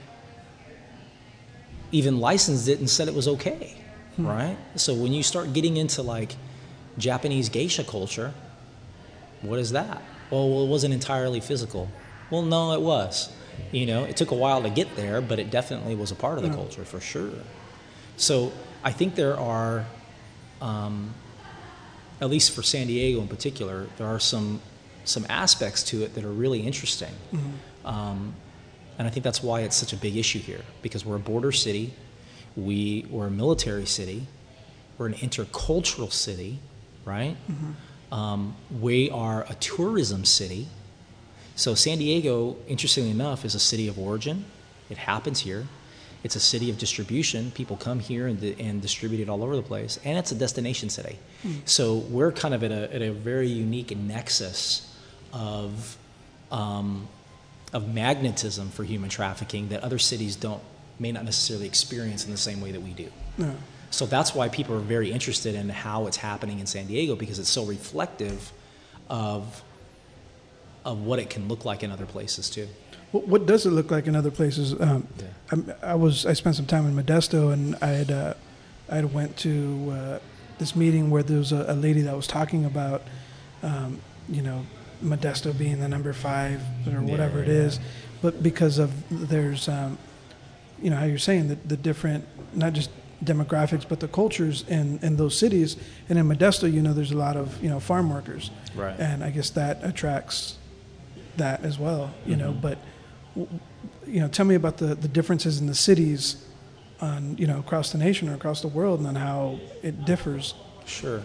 even licensed it and said it was okay, right? So when you start getting into like Japanese geisha culture, what is that? Well, well, it wasn't entirely physical. Well, no, it was. You know, it took a while to get there, but it definitely was a part of the Yeah. culture for sure. So I think there are, um, at least for San Diego in particular, there are some some aspects to it that are really interesting. Um, and I think that's why it's such a big issue here, because we're a border city, we, we're a military city, we're an intercultural city, right? Um, we are a tourism city. So San Diego, interestingly enough, is a city of origin. It happens here. It's a city of distribution. People come here and, and distribute it all over the place. And it's a destination city. So we're kind of at a, at a very unique nexus of, um, of magnetism for human trafficking that other cities don't, may not necessarily experience in the same way that we do. No. So that's why people are very interested in how it's happening in San Diego, because it's so reflective of, of what it can look like in other places too. What, what does it look like in other places? Um, Yeah. I'm- I was I spent some time in Modesto, and I had uh, I had went to uh, this meeting where there was a, a lady that was talking about, um, you know, Modesto being the number five or whatever it yeah. is, but because of there's, um, you know, how you're saying the, the different, not just demographics, but the cultures in, in those cities. And in Modesto, you know, there's a lot of, you know, farm workers. Right. And I guess that attracts that as well, you know, Mhm. but, w- you know, tell me about the, the differences in the cities on you know across the nation or across the world, and on how it differs. Sure.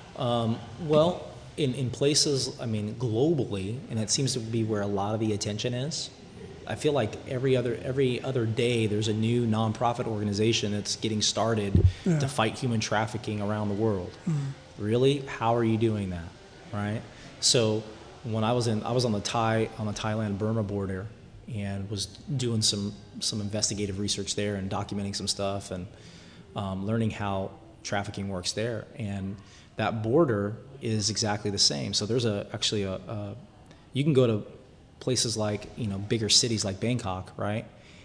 Um, well, in, in places, I mean, globally, and it seems to be where a lot of the attention is. I feel like every other every other day there's a new nonprofit organization that's getting started Yeah. to fight human trafficking around the world. Mm. Really, how are you doing that, right? So when I was in, I was on the Thai on the Thailand Burma border and was doing some some investigative research there and documenting some stuff and um, learning how trafficking works there. And that border is exactly the same. So there's a actually a, a you can go to places like, you know, bigger cities like Bangkok, right?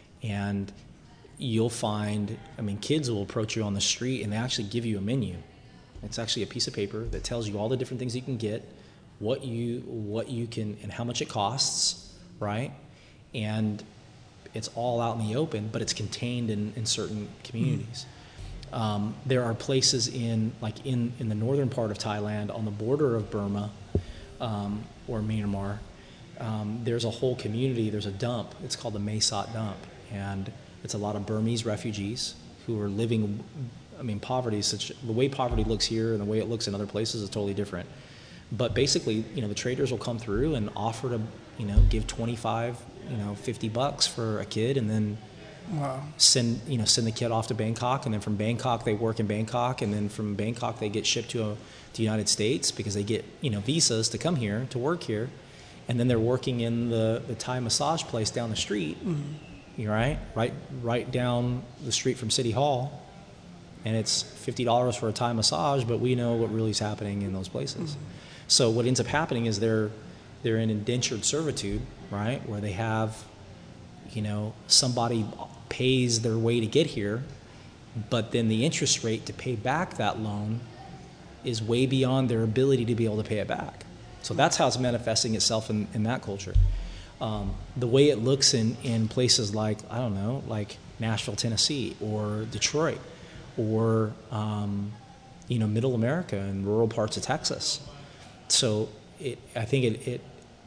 And you'll find, I mean, kids will approach you on the street and they actually give you a menu. It's actually a piece of paper that tells you all the different things you can get, what you what you can, and how much it costs, right? And it's all out in the open, but it's contained in, in certain communities. Mm. Um, there are places in, like in, in the northern part of Thailand, on the border of Burma um, or Myanmar. Um, there's a whole community, there's a dump, it's called the Mae Sot dump, and it's a lot of Burmese refugees who are living, I mean, poverty is such, the way poverty looks here and the way it looks in other places is totally different. But basically, you know, the traders will come through and offer to, you know, give twenty-five, you know, fifty bucks for a kid, and then Wow. send, you know, send the kid off to Bangkok, and then from Bangkok they work in Bangkok, and then from Bangkok they get shipped to, a, to the United States because they get, you know, visas to come here, to work here. And then they're working in the, the Thai massage place down the street, mm-hmm. you right, right, right down the street from City Hall, and it's fifty dollars for a Thai massage. But we know what really is happening in those places. Mm-hmm. So what ends up happening is they're they're in indentured servitude, right, where they have, you know, somebody pays their way to get here, but then the interest rate to pay back that loan is way beyond their ability to be able to pay it back. So that's how it's manifesting itself in, in that culture. Um, the way it looks in, in places like, I don't know, like Nashville, Tennessee, or Detroit, or, um, you know, middle America and rural parts of Texas. So it, I think it, it,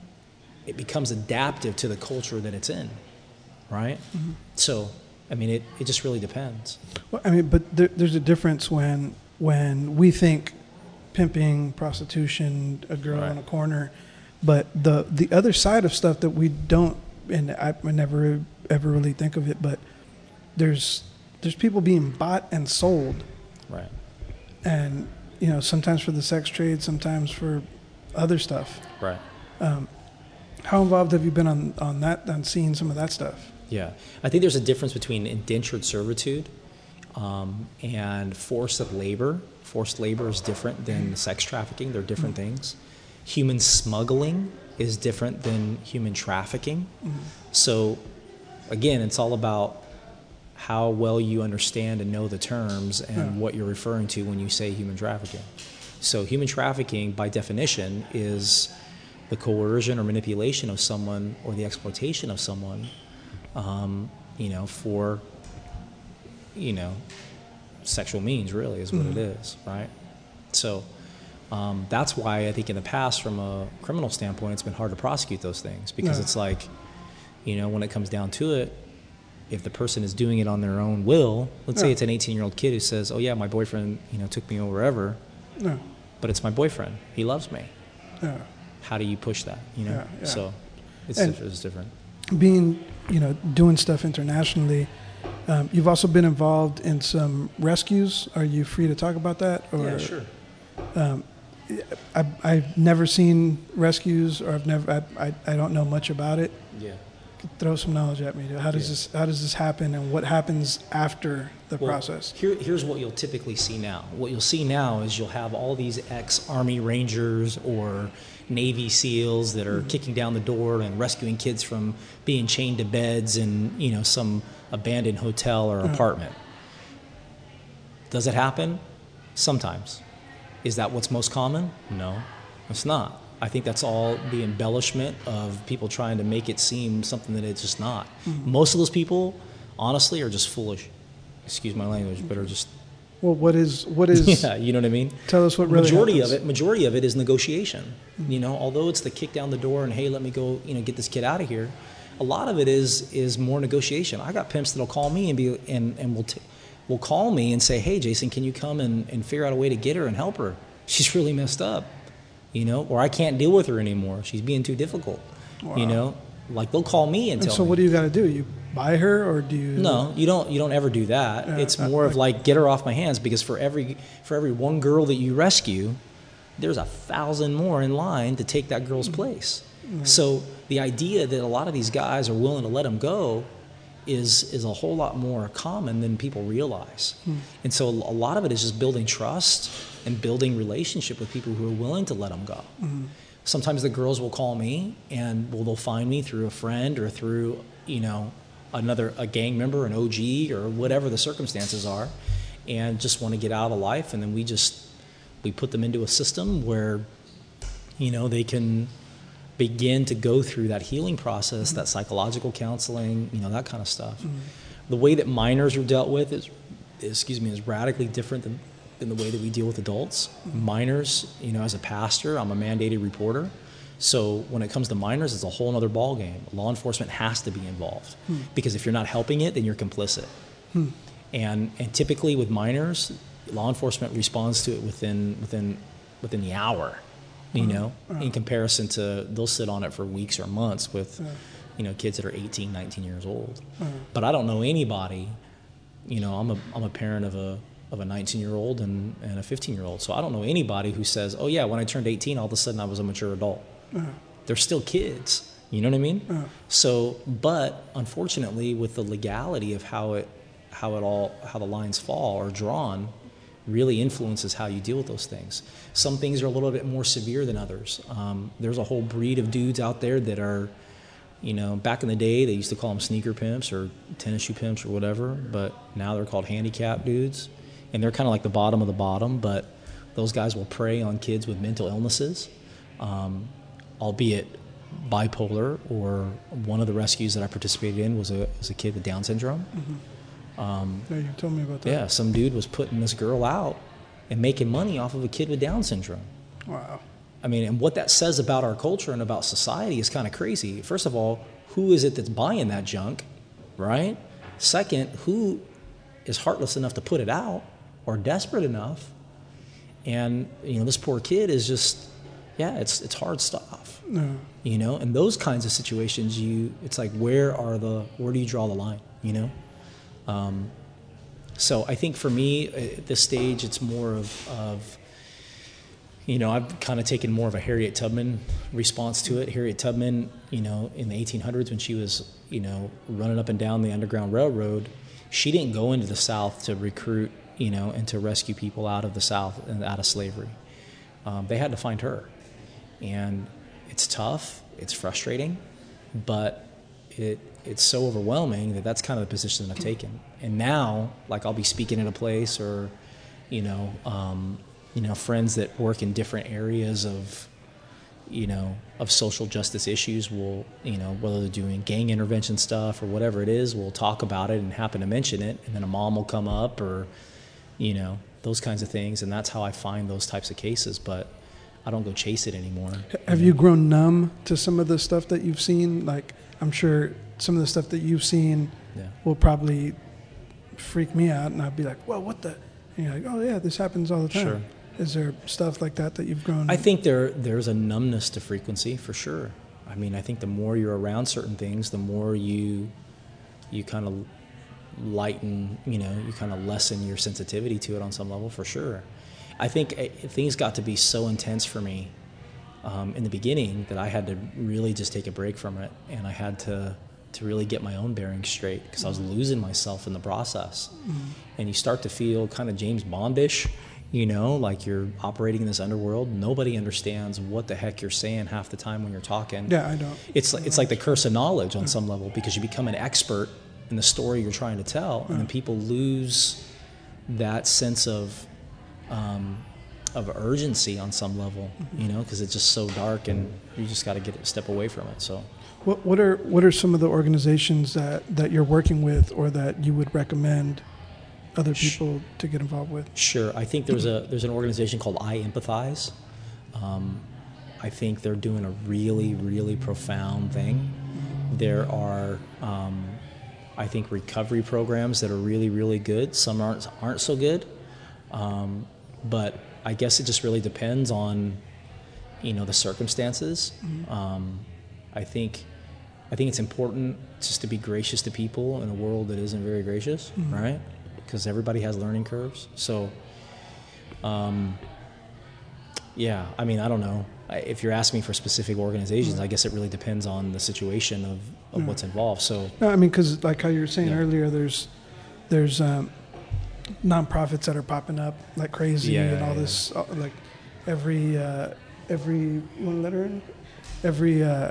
it becomes adaptive to the culture that it's in, right? Mm-hmm. So, I mean, it, it just really depends. Well, I mean, but there, there's a difference when when we think pimping, prostitution, a girl right. on a corner, but the the other side of stuff that we don't, and I, I never ever really think of it, but there's there's people being bought and sold, right? And you know, sometimes for the sex trade, sometimes for other stuff, right? Um, how involved have you been on on that, on seeing some of that stuff? Yeah, I think there's a difference between indentured servitude um, and forced labor. Forced labor is different than sex trafficking. They're different mm-hmm. things. Human smuggling is different than human trafficking. Mm-hmm. So, again, it's all about how well you understand and know the terms and yeah. what you're referring to when you say human trafficking. So human trafficking, by definition, is the coercion or manipulation of someone or the exploitation of someone, um, you know, for, you know, sexual means, really, is what mm-hmm. it is, right? So um, that's why I think in the past, from a criminal standpoint, it's been hard to prosecute those things because yeah. it's like, you know, when it comes down to it, if the person is doing it on their own will, let's yeah. say it's an eighteen-year-old kid who says, oh, yeah, my boyfriend, you know, took me over wherever, yeah. but it's my boyfriend. He loves me. Yeah. How do you push that, you know? Yeah, yeah. So it's, diff- it's different. Being, you know, doing stuff internationally, um, you've also been involved in some rescues. Are you free to talk about that? Or, yeah, sure. Um, I, I've never seen rescues, or I've never, I, I, I don't know much about it. Yeah. Throw some knowledge at me. How does yeah. this How does this happen, and what happens after the well, process? Here, here's what you'll typically see now. What you'll see now is you'll have all these ex-Army Rangers or Navy SEALs that are mm-hmm. kicking down the door and rescuing kids from being chained to beds in, you know, some abandoned hotel or apartment. Mm-hmm. Does it happen? Sometimes. Is that what's most common? No, it's not. I think that's all the embellishment of people trying to make it seem something that it's just not. Mm-hmm. Most of those people, honestly, are just foolish. Excuse my language, but are just. Well, what is what is? Yeah, you know what I mean. Tell us what really majority happens. of it. Majority of it is negotiation. Mm-hmm. You know, although it's the kick down the door and hey, let me go, you know, get this kid out of here. A lot of it is is more negotiation. I got pimps that'll call me and be and and will. T- will call me and say, hey, Jason, can you come and, and figure out a way to get her and help her? She's really messed up, you know, or I can't deal with her anymore. She's being too difficult, wow. you know, like they'll call me and, and tell so me. So what do you got to do? You buy her or do you? No, you don't, you don't ever do that. Yeah, it's more like, of like, get her off my hands, because for every, for every one girl that you rescue, there's a thousand more in line to take that girl's place. Mm-hmm. So the idea that a lot of these guys are willing to let them go is is a whole lot more common than people realize. Hmm. And so a lot of it is just building trust and building relationship with people who are willing to let them go. Mm-hmm. Sometimes the girls will call me and well, they'll find me through a friend or through, you know, another a gang member, an O G, or whatever the circumstances are, and just want to get out of the life. And then we just we put them into a system where, you know, they can begin to go through that healing process, mm-hmm. that psychological counseling, you know, that kind of stuff. Mm-hmm. The way that minors are dealt with is, is, excuse me, is radically different than, than the way that we deal with adults. Mm-hmm. Minors, you know, as a pastor, I'm a mandated reporter. So when it comes to minors, it's a whole other ballgame. Law enforcement has to be involved mm-hmm. because if you're not helping it, then you're complicit. Mm-hmm. And and typically with minors, law enforcement responds to it within within within the hour. You know, uh, in comparison to they'll sit on it for weeks or months with, uh, you know, kids that are eighteen, nineteen years old. Uh, but I don't know anybody, you know, I'm a I'm a parent of a of a nineteen-year-old and, and a fifteen-year-old. So I don't know anybody who says, oh, yeah, when I turned eighteen, all of a sudden I was a mature adult. Uh, They're still kids. You know what I mean? Uh, so, but unfortunately, with the legality of how it how it all how the lines fall or drawn, really influences how you deal with those things. Some things are a little bit more severe than others. Um, there's a whole breed of dudes out there that are, you know, back in the day they used to call them sneaker pimps or tennis shoe pimps or whatever, but now they're called handicap dudes, and they're kind of like the bottom of the bottom, but those guys will prey on kids with mental illnesses, um, albeit bipolar, or one of the rescues that I participated in was a, was a kid with Down syndrome. Mm-hmm. Um, yeah, you told me about that. Yeah, some dude was putting this girl out and making money off of a kid with Down syndrome. Wow. I mean, and what that says about our culture and about society is kind of crazy. First of all, who is it that's buying that junk, right? Second, who is heartless enough to put it out or desperate enough? And, you know, this poor kid is just, yeah, it's it's hard stuff. No. You know, and those kinds of situations, you it's like, where are the, where do you draw the line, you know? Um, so I think for me at this stage, it's more of, of you know, I've kind of taken more of a Harriet Tubman response to it. Harriet Tubman, you know, in the eighteen hundreds when she was, you know, running up and down the Underground Railroad, she didn't go into the South to recruit, you know, and to rescue people out of the South and out of slavery. Um, they had to find her. And it's tough, it's frustrating, but it it's so overwhelming that that's kind of the position that I've taken. And now, like, I'll be speaking at a place, or, you know, um, you know, friends that work in different areas of, you know, of social justice issues will, you know, whether they're doing gang intervention stuff or whatever it is, we'll talk about it and happen to mention it, and then a mom will come up, or, you know, those kinds of things, and that's how I find those types of cases. But I don't go chase it anymore. Have you grown numb to some of the stuff that you've seen? Like, I'm sure some of the stuff that you've seen yeah. will probably freak me out, and I'll be like, well, what the? And you're like, oh, yeah, this happens all the time. Sure. Is there stuff like that that you've grown? I think there there's a numbness to frequency, for sure. I mean, I think the more you're around certain things, the more you you kind of lighten, you know, you kind of lessen your sensitivity to it on some level, for sure. I think it, things got to be so intense for me um, in the beginning that I had to really just take a break from it, and I had to to really get my own bearings straight, because I was losing myself in the process. Mm-hmm. And you start to feel kind of James Bondish, you know, like you're operating in this underworld. Nobody understands what the heck you're saying half the time when you're talking. Yeah, I don't. It's like, it's like the curse of knowledge on yeah. some level, because you become an expert in the story you're trying to tell, yeah. and then people lose that sense of um, of urgency on some level, mm-hmm. you know, because it's just so dark, and you just got to get a step away from it. So, what what are what are some of the organizations that, that you're working with, or that you would recommend other people to get involved with? Sure. I think there's a there's an organization called I Empathize. Um, I think they're doing a really, really profound thing. There are um, I think recovery programs that are really, really good. Some aren't aren't so good, um, but I guess it just really depends on, you know, the circumstances. Mm-hmm. Um, I think I think it's important just to be gracious to people in a world that isn't very gracious, mm-hmm. right? Because everybody has learning curves. So, um, yeah, I mean, I don't know. If you're asking me for specific organizations, I guess it really depends on the situation of, of yeah. what's involved. So, no, I mean, because like how you were saying yeah. earlier, there's there's um, nonprofits that are popping up like crazy, yeah, and all yeah. this, like every uh, every one letter, every uh,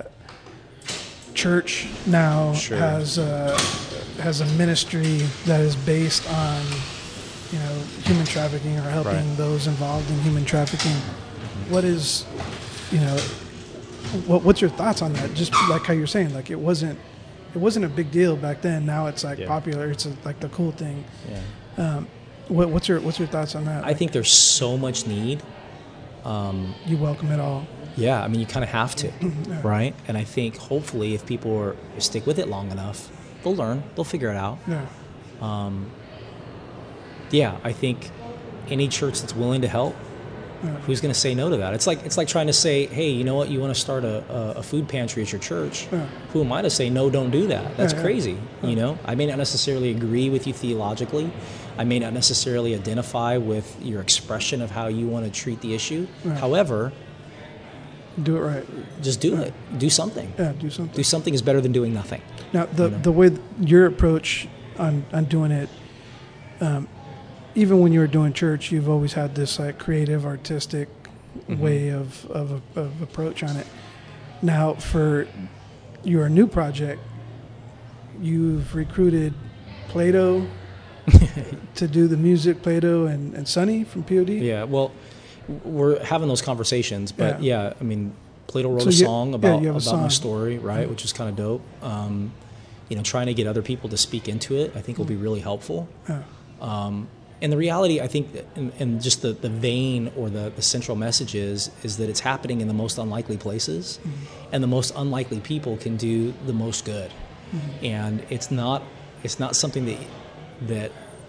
church now sure. has uh, has a ministry that is based on, you know, human trafficking or helping right. those involved in human trafficking. What is, you know, what what's your thoughts on that? Just like how you're saying, like it wasn't it wasn't a big deal back then. Now it's like yeah. popular. It's a, like the cool thing. Yeah. Um, what, what's your what's your thoughts on that? I think there's so much need. Um, you welcome it all. Yeah, I mean, you kind of have to, yeah. right? And I think hopefully if people are, stick with it long enough, they'll learn. They'll figure it out. Yeah. Um, yeah, I think any church that's willing to help, yeah. who's going to say no to that? It's like it's like trying to say, hey, you know what? You want to start a, a, a food pantry at your church? Yeah. Who am I to say no? Don't do that. That's yeah, crazy. Yeah. You know, I may not necessarily agree with you theologically. I may not necessarily identify with your expression of how you want to treat the issue. Yeah. However, do it right. Just do yeah. it. Do something. Yeah, do something. Do something is better than doing nothing. Now, the you know? the way th- your approach on on doing it. Um, Even when you were doing church, you've always had this like creative, artistic mm-hmm. way of, of of approach on it. Now, for your new project, you've recruited Plato to do the music, Plato and, and Sonny from P O D? Yeah, well, we're having those conversations, but yeah, yeah I mean, Plato wrote so a you, song about, yeah, a about song. my story, right, mm-hmm. which is kind of dope. Um, you know, trying to get other people to speak into it, I think will be really helpful. Yeah. Um, and the reality, I think, and, and just the, the vein or the, the central message is, is that it's happening in the most unlikely places, mm-hmm. and the most unlikely people can do the most good. Mm-hmm. And it's not it's not something that that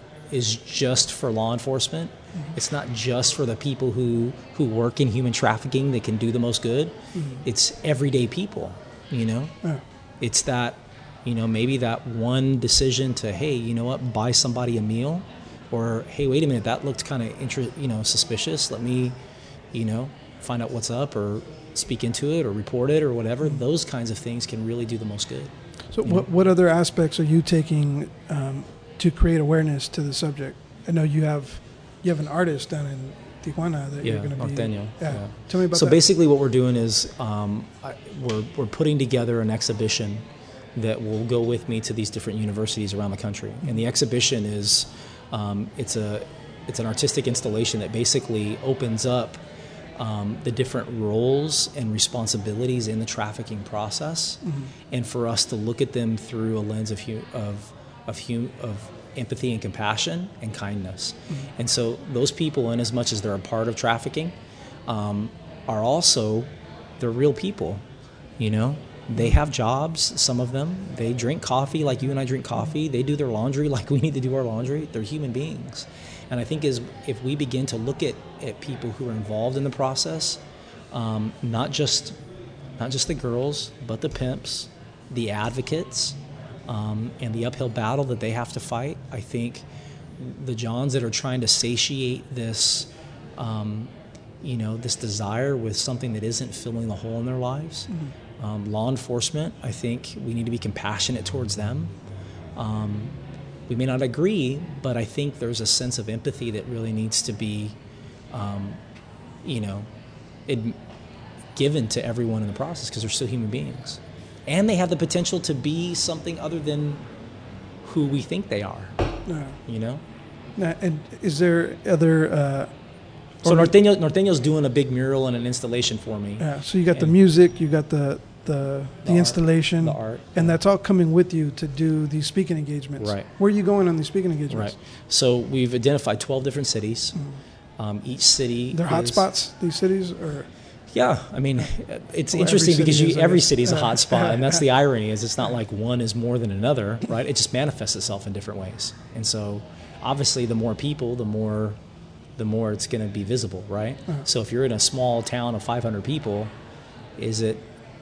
is just for law enforcement. Mm-hmm. It's not just for the people who, who work in human trafficking that can do the most good. Mm-hmm. It's everyday people, you know? Yeah. It's that, you know, maybe that one decision to, hey, you know what, buy somebody a meal, or, hey, wait a minute, that looked kind of, inter- you know, suspicious. Let me, you know, find out what's up, or speak into it, or report it, or whatever. Mm-hmm. Those kinds of things can really do the most good. So what, what other aspects are you taking um, to create awareness to the subject? I know you have you have an artist down in Tijuana that yeah, you're going to be. Norteño. Yeah. yeah. Tell me about so that. So basically what we're doing is um, I, we're, we're putting together an exhibition that will go with me to these different universities around the country. Mm-hmm. And the exhibition is, um, it's a it's an artistic installation that basically opens up Um, the different roles and responsibilities in the trafficking process, mm-hmm. and for us to look at them through a lens of hu- of of, hum- of empathy and compassion and kindness. Mm-hmm. And so those people, in as much as they're a part of trafficking, um, are also they're real people. You know, they have jobs. Some of them, they drink coffee like you and I drink coffee. They do their laundry like we need to do our laundry. They're human beings. And I think is if we begin to look at, at people who are involved in the process, um, not just not just the girls, but the pimps, the advocates, um, and the uphill battle that they have to fight, I think the Johns that are trying to satiate this, um, you know, this desire with something that isn't filling the hole in their lives. Mm-hmm. Um, law enforcement, I think we need to be compassionate towards them. Um, We may not agree, but I think there's a sense of empathy that really needs to be, um, you know, it, given to everyone in the process, because they're still human beings. And they have the potential to be something other than who we think they are, Yeah. you know? Now, and is there other... Uh, so Norteño, Norteño's doing a big mural and an installation for me. Yeah, so you got the music, you got the... the the, the installation, art, the art, and that's all coming with you to do these speaking engagements. Right. Where are you going on these speaking engagements? Right. So we've identified twelve different cities. Mm. Um, each city They're is, hotspots, these cities? Or Yeah, I mean, it's Well, interesting every because city you, is, I every guess. city is a Uh, hot spot, and that's the irony is it's not like one is more than another, right? It just manifests itself in different ways. And so obviously the more people, the more the more it's going to be visible, right? Uh-huh. So if you're in a small town of five hundred people, is it,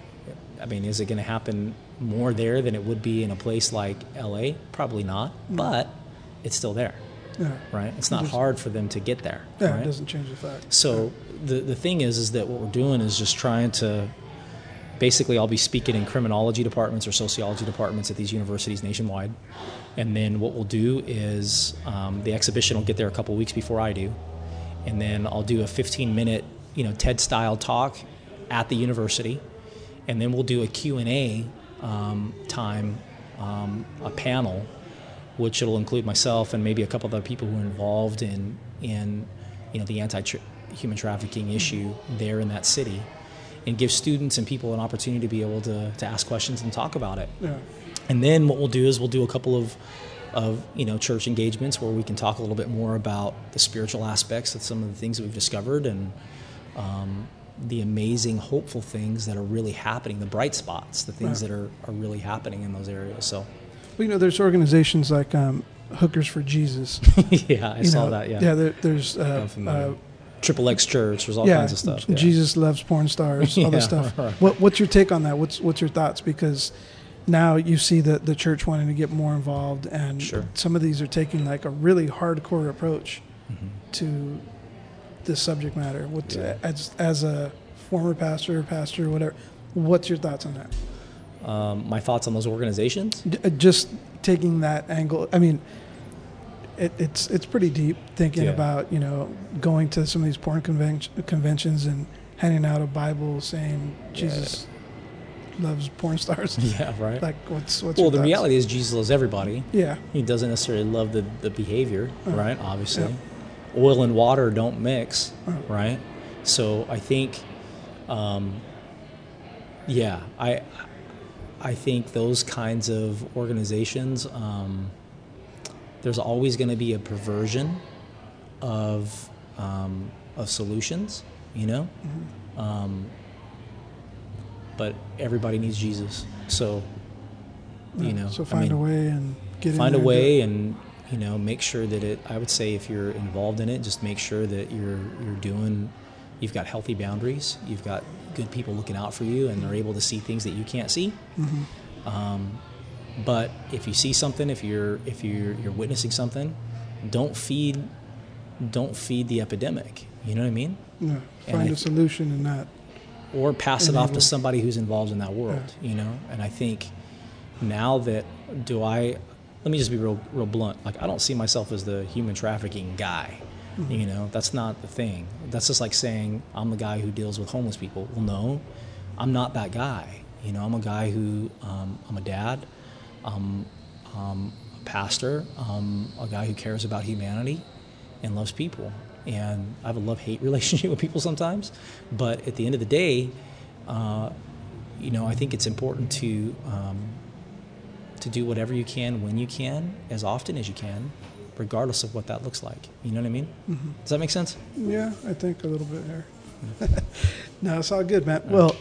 I mean, is it going to happen more there than it would be in a place like L A? Probably not, but it's still there, Yeah. right? It's not Just- hard for them to get there, Yeah, right? it doesn't change the fact. So the the thing is, is that what we're doing is just trying to, basically I'll be speaking in criminology departments or sociology departments at these universities nationwide. And then what we'll do is um, the exhibition will get there a couple weeks before I do. And then I'll do a fifteen minute, you know, TED-style talk at the university. And then we'll do a Q and A um, time, um, a panel, which it'll include myself and maybe a couple of other people who are involved in, in you know, the anti-human trafficking issue there in that city, and give students and people an opportunity to be able to, to ask questions and talk about it. Yeah. And then what we'll do is we'll do a couple of, of you know, church engagements where we can talk a little bit more about the spiritual aspects of some of the things that we've discovered and um, the amazing, hopeful things that are really happening, the bright spots, the things Right. that are, are really happening in those areas. So, Well, you know, there's organizations like um, Hookers for Jesus. yeah, I You saw know, that, yeah. Yeah, there, there's uh, I'm familiar. uh, Triple X Church, there's all yeah, kinds of stuff. Yeah. Jesus loves porn stars, all Yeah, this stuff. right. What, what's your take on that? What's what's your thoughts? Because now you see the the church wanting to get more involved, and Sure. some of these are taking like a really hardcore approach Mhm. to this subject matter. What Yeah. as as a former pastor, pastor, whatever. What's your thoughts on that? Um, my thoughts on those organizations? D- uh, Just taking that angle. I mean, it, it's it's pretty deep thinking Yeah. about, you know, going to some of these porn conven- conventions and handing out a Bible saying Jesus loves porn stars. Yeah, right. Like, what's what's well, your the thoughts? reality is Jesus loves everybody. Yeah, He doesn't necessarily love the, the behavior, Uh, right? Obviously. yeah. Oil and water don't mix, Uh. right? So I think, um, yeah, I I think those kinds of organizations, um, there's always going to be a perversion of um, of solutions, you know. Mm-hmm. Um, but everybody needs Jesus, so you Yeah. know. So I find mean, a way and get in find a there and do way it. and you know make sure that it I would say if you're involved in it, just make sure that you're you're doing you've got healthy boundaries, you've got good people looking out for you, and they're able to see things that you can't see. Mhm. Um, but if you see something, if you're if you're you're witnessing something, don't feed don't feed the epidemic, you know what I mean? Yeah. And Find a if- solution and not. Or pass it off Enable. to somebody who's involved in that world, you know. And I think now that do I let me just be real real blunt. Like, I don't see myself as the human trafficking guy. Mm-hmm. You know, that's not the thing. That's just like saying I'm the guy who deals with homeless people. Well, no, I'm not that guy. You know, I'm a guy who um, I'm a dad. I'm, I'm a pastor. I'm a guy who cares about humanity and loves people. And I have a love-hate relationship with people sometimes. But at the end of the day, uh, you know, I think it's important to um, to do whatever you can when you can, as often as you can, regardless of what that looks like. You know what I mean? Mm-hmm. Does that make sense? Yeah, I think a little bit here. No, it's all good, man. Well,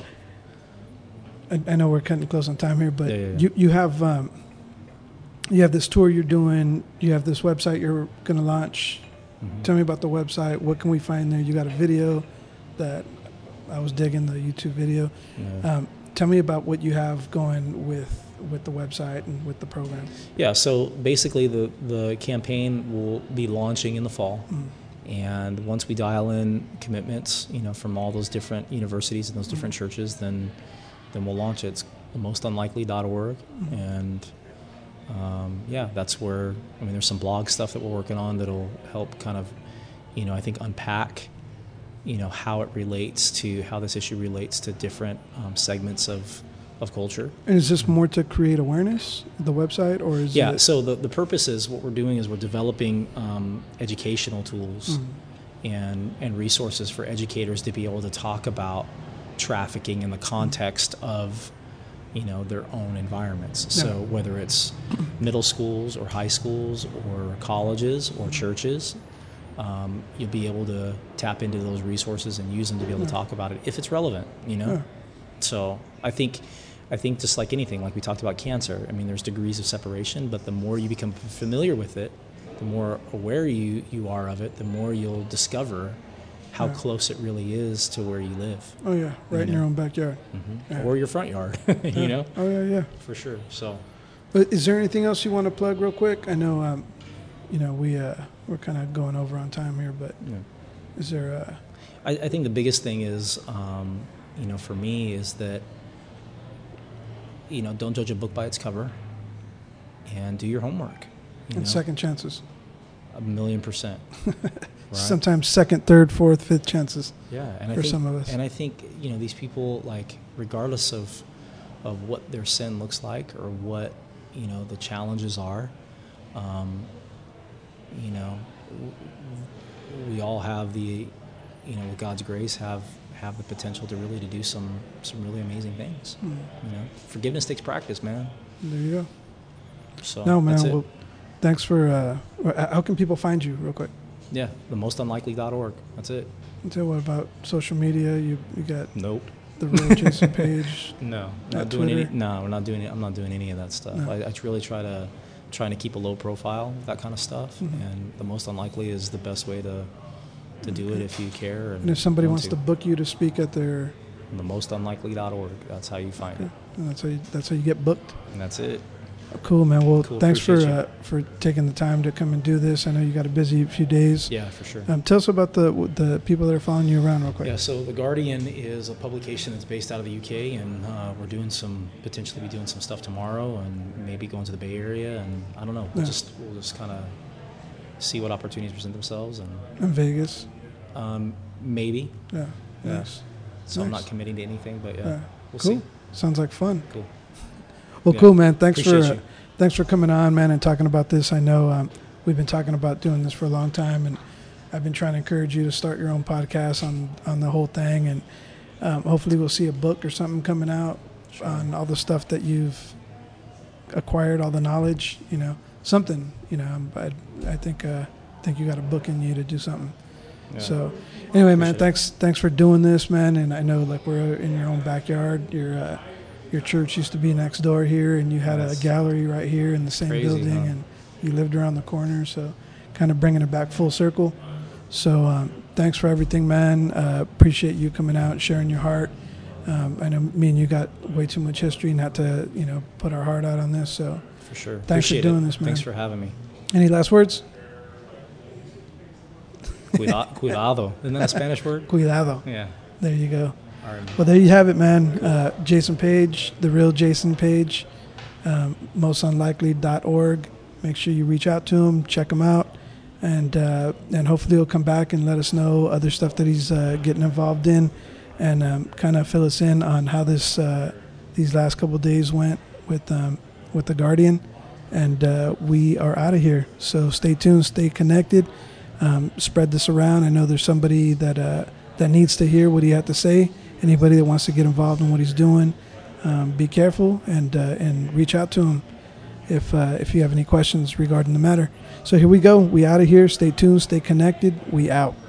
I, I know we're cutting close on time here, but Yeah, yeah, yeah. you you have um, you have this tour you're doing. You have this website you're going to launch. Mhm. Tell me about the website. What can we find there? You got a video that I was digging, the YouTube video. Yeah. Um, tell me about what you have going with with the website and with the program. Yeah, so basically the, the campaign will be launching in the fall. Mm. And once we dial in commitments, you know, from all those different universities and those different Mm-hmm. churches, then then we'll launch it. It's the most unlikely dot org. Mhm. And um, yeah, that's where, I mean, there's some blog stuff that we're working on that'll help kind of, you know, I think unpack, you know, how it relates to, how this issue relates to different um, segments of, of culture. And is this more to create awareness, the website, or is Yeah, it? so the, the purpose is what we're doing is we're developing um, educational tools Mhm. and, and resources for educators to be able to talk about trafficking in the context of, you know, their own environments. So Yeah. whether it's middle schools or high schools or colleges or churches, um, you'll be able to tap into those resources and use them to be able Yeah. to talk about it if it's relevant, you know? Yeah. So I think, I think just like anything, like we talked about cancer, I mean, there's degrees of separation, but the more you become familiar with it, the more aware you, you are of it, the more you'll discover how Yeah. close it really is to where you live. Oh yeah, right You in know? your own backyard. Mm-hmm. Yeah. Or your front yard, you Yeah. know? Oh yeah, yeah. For sure. So, But is there anything else you want to plug real quick? I know, um, you know, we uh, we're kind of going over on time here, but yeah. is there? Uh, I, I think the biggest thing is, um, you know, for me is that, you know, don't judge a book by its cover, and do your homework. You and know? second chances. A million percent. Right? Sometimes second, third, fourth, fifth chances. Yeah, and I for think, some of us. and I think you know these people, like, regardless of of what their sin looks like or what you know the challenges are, um, you know, w- we all have the, you know, with God's grace, have have the potential to really to do some some really amazing things. Hmm. You know, forgiveness takes practice, man. There you go. So No, man. that's it. Well, thanks for. Uh, how can people find you, real quick? Yeah, the most unlikely dot org. That's it. So what about social media? You you got Nope. the real Jason Page. No, Not not doing any. Twitter? No, we're not doing it. I'm not doing any of that stuff. No. I, I really try to trying to keep a low profile, that kind of stuff. Mhm. And the most unlikely is the best way to to do it if you care. And, And if somebody want wants to book you to speak at their, the most unlikely dot org. That's how you find okay, it, and that's how you, that's how you get booked. and that's it. Cool, man. Well, Cool, thanks for appreciate you. uh, for taking the time to come and do this. I know you got a busy few days. Yeah, for sure. Um, tell us about the the people that are following you around, real quick. Yeah, so The Guardian is a publication that's based out of the U K, and uh, we're doing some, potentially be doing some stuff tomorrow, and maybe going to the Bay Area, and I don't know. We'll Yeah. just we'll just kind of see what opportunities present themselves, and In Vegas. um, maybe. Yeah. Yeah. Nice. So I'm Nice. not committing to anything, but yeah, Yeah. we'll Cool. see. Sounds like fun. Cool. Well, Yeah. cool, man. Thanks for Appreciate uh, you. thanks for coming on, man, and talking about this. I know um, we've been talking about doing this for a long time, and I've been trying to encourage you to start your own podcast on on the whole thing, and um, hopefully we'll see a book or something coming out Sure. on all the stuff that you've acquired, all the knowledge. You know, something. You know, um, I I think uh, think you got a book in you to do something. Yeah. So, anyway, man, Appreciate it. thanks thanks for doing this, man. And I know, like, we're in your own backyard. Your uh, your church used to be next door here, and you had Yes. a gallery right here in the same Crazy, building, huh? and you lived around the corner. So, kind of bringing it back full circle. So, um, thanks for everything, man. Uh, appreciate you coming out and sharing your heart. Um, I know me and you got way too much history not to, you know, put our heart out on this. So, For sure. Thanks for Appreciate doing it. this, man. Thanks for having me. any last words? Cuida- Cuidado. Isn't that a Spanish word? Cuidado. Yeah. There you go. All right. Well, there you have it, man. Uh, Jason Page, the real Jason Page, um, most unlikely dot org. Make sure you reach out to him, check him out, and uh, and hopefully he'll come back and let us know other stuff that he's uh, getting involved in, and um, kind of fill us in on how this uh, these last couple of days went with um, with the Guardian. And uh, we are out of here. So stay tuned, stay connected, um, spread this around. I know there's somebody that uh, that needs to hear what he had to say. Anybody that wants to get involved in what he's doing, um, be careful and uh, and reach out to him if uh, if you have any questions regarding the matter. So here we go. We out of here. Stay tuned. Stay connected. We out.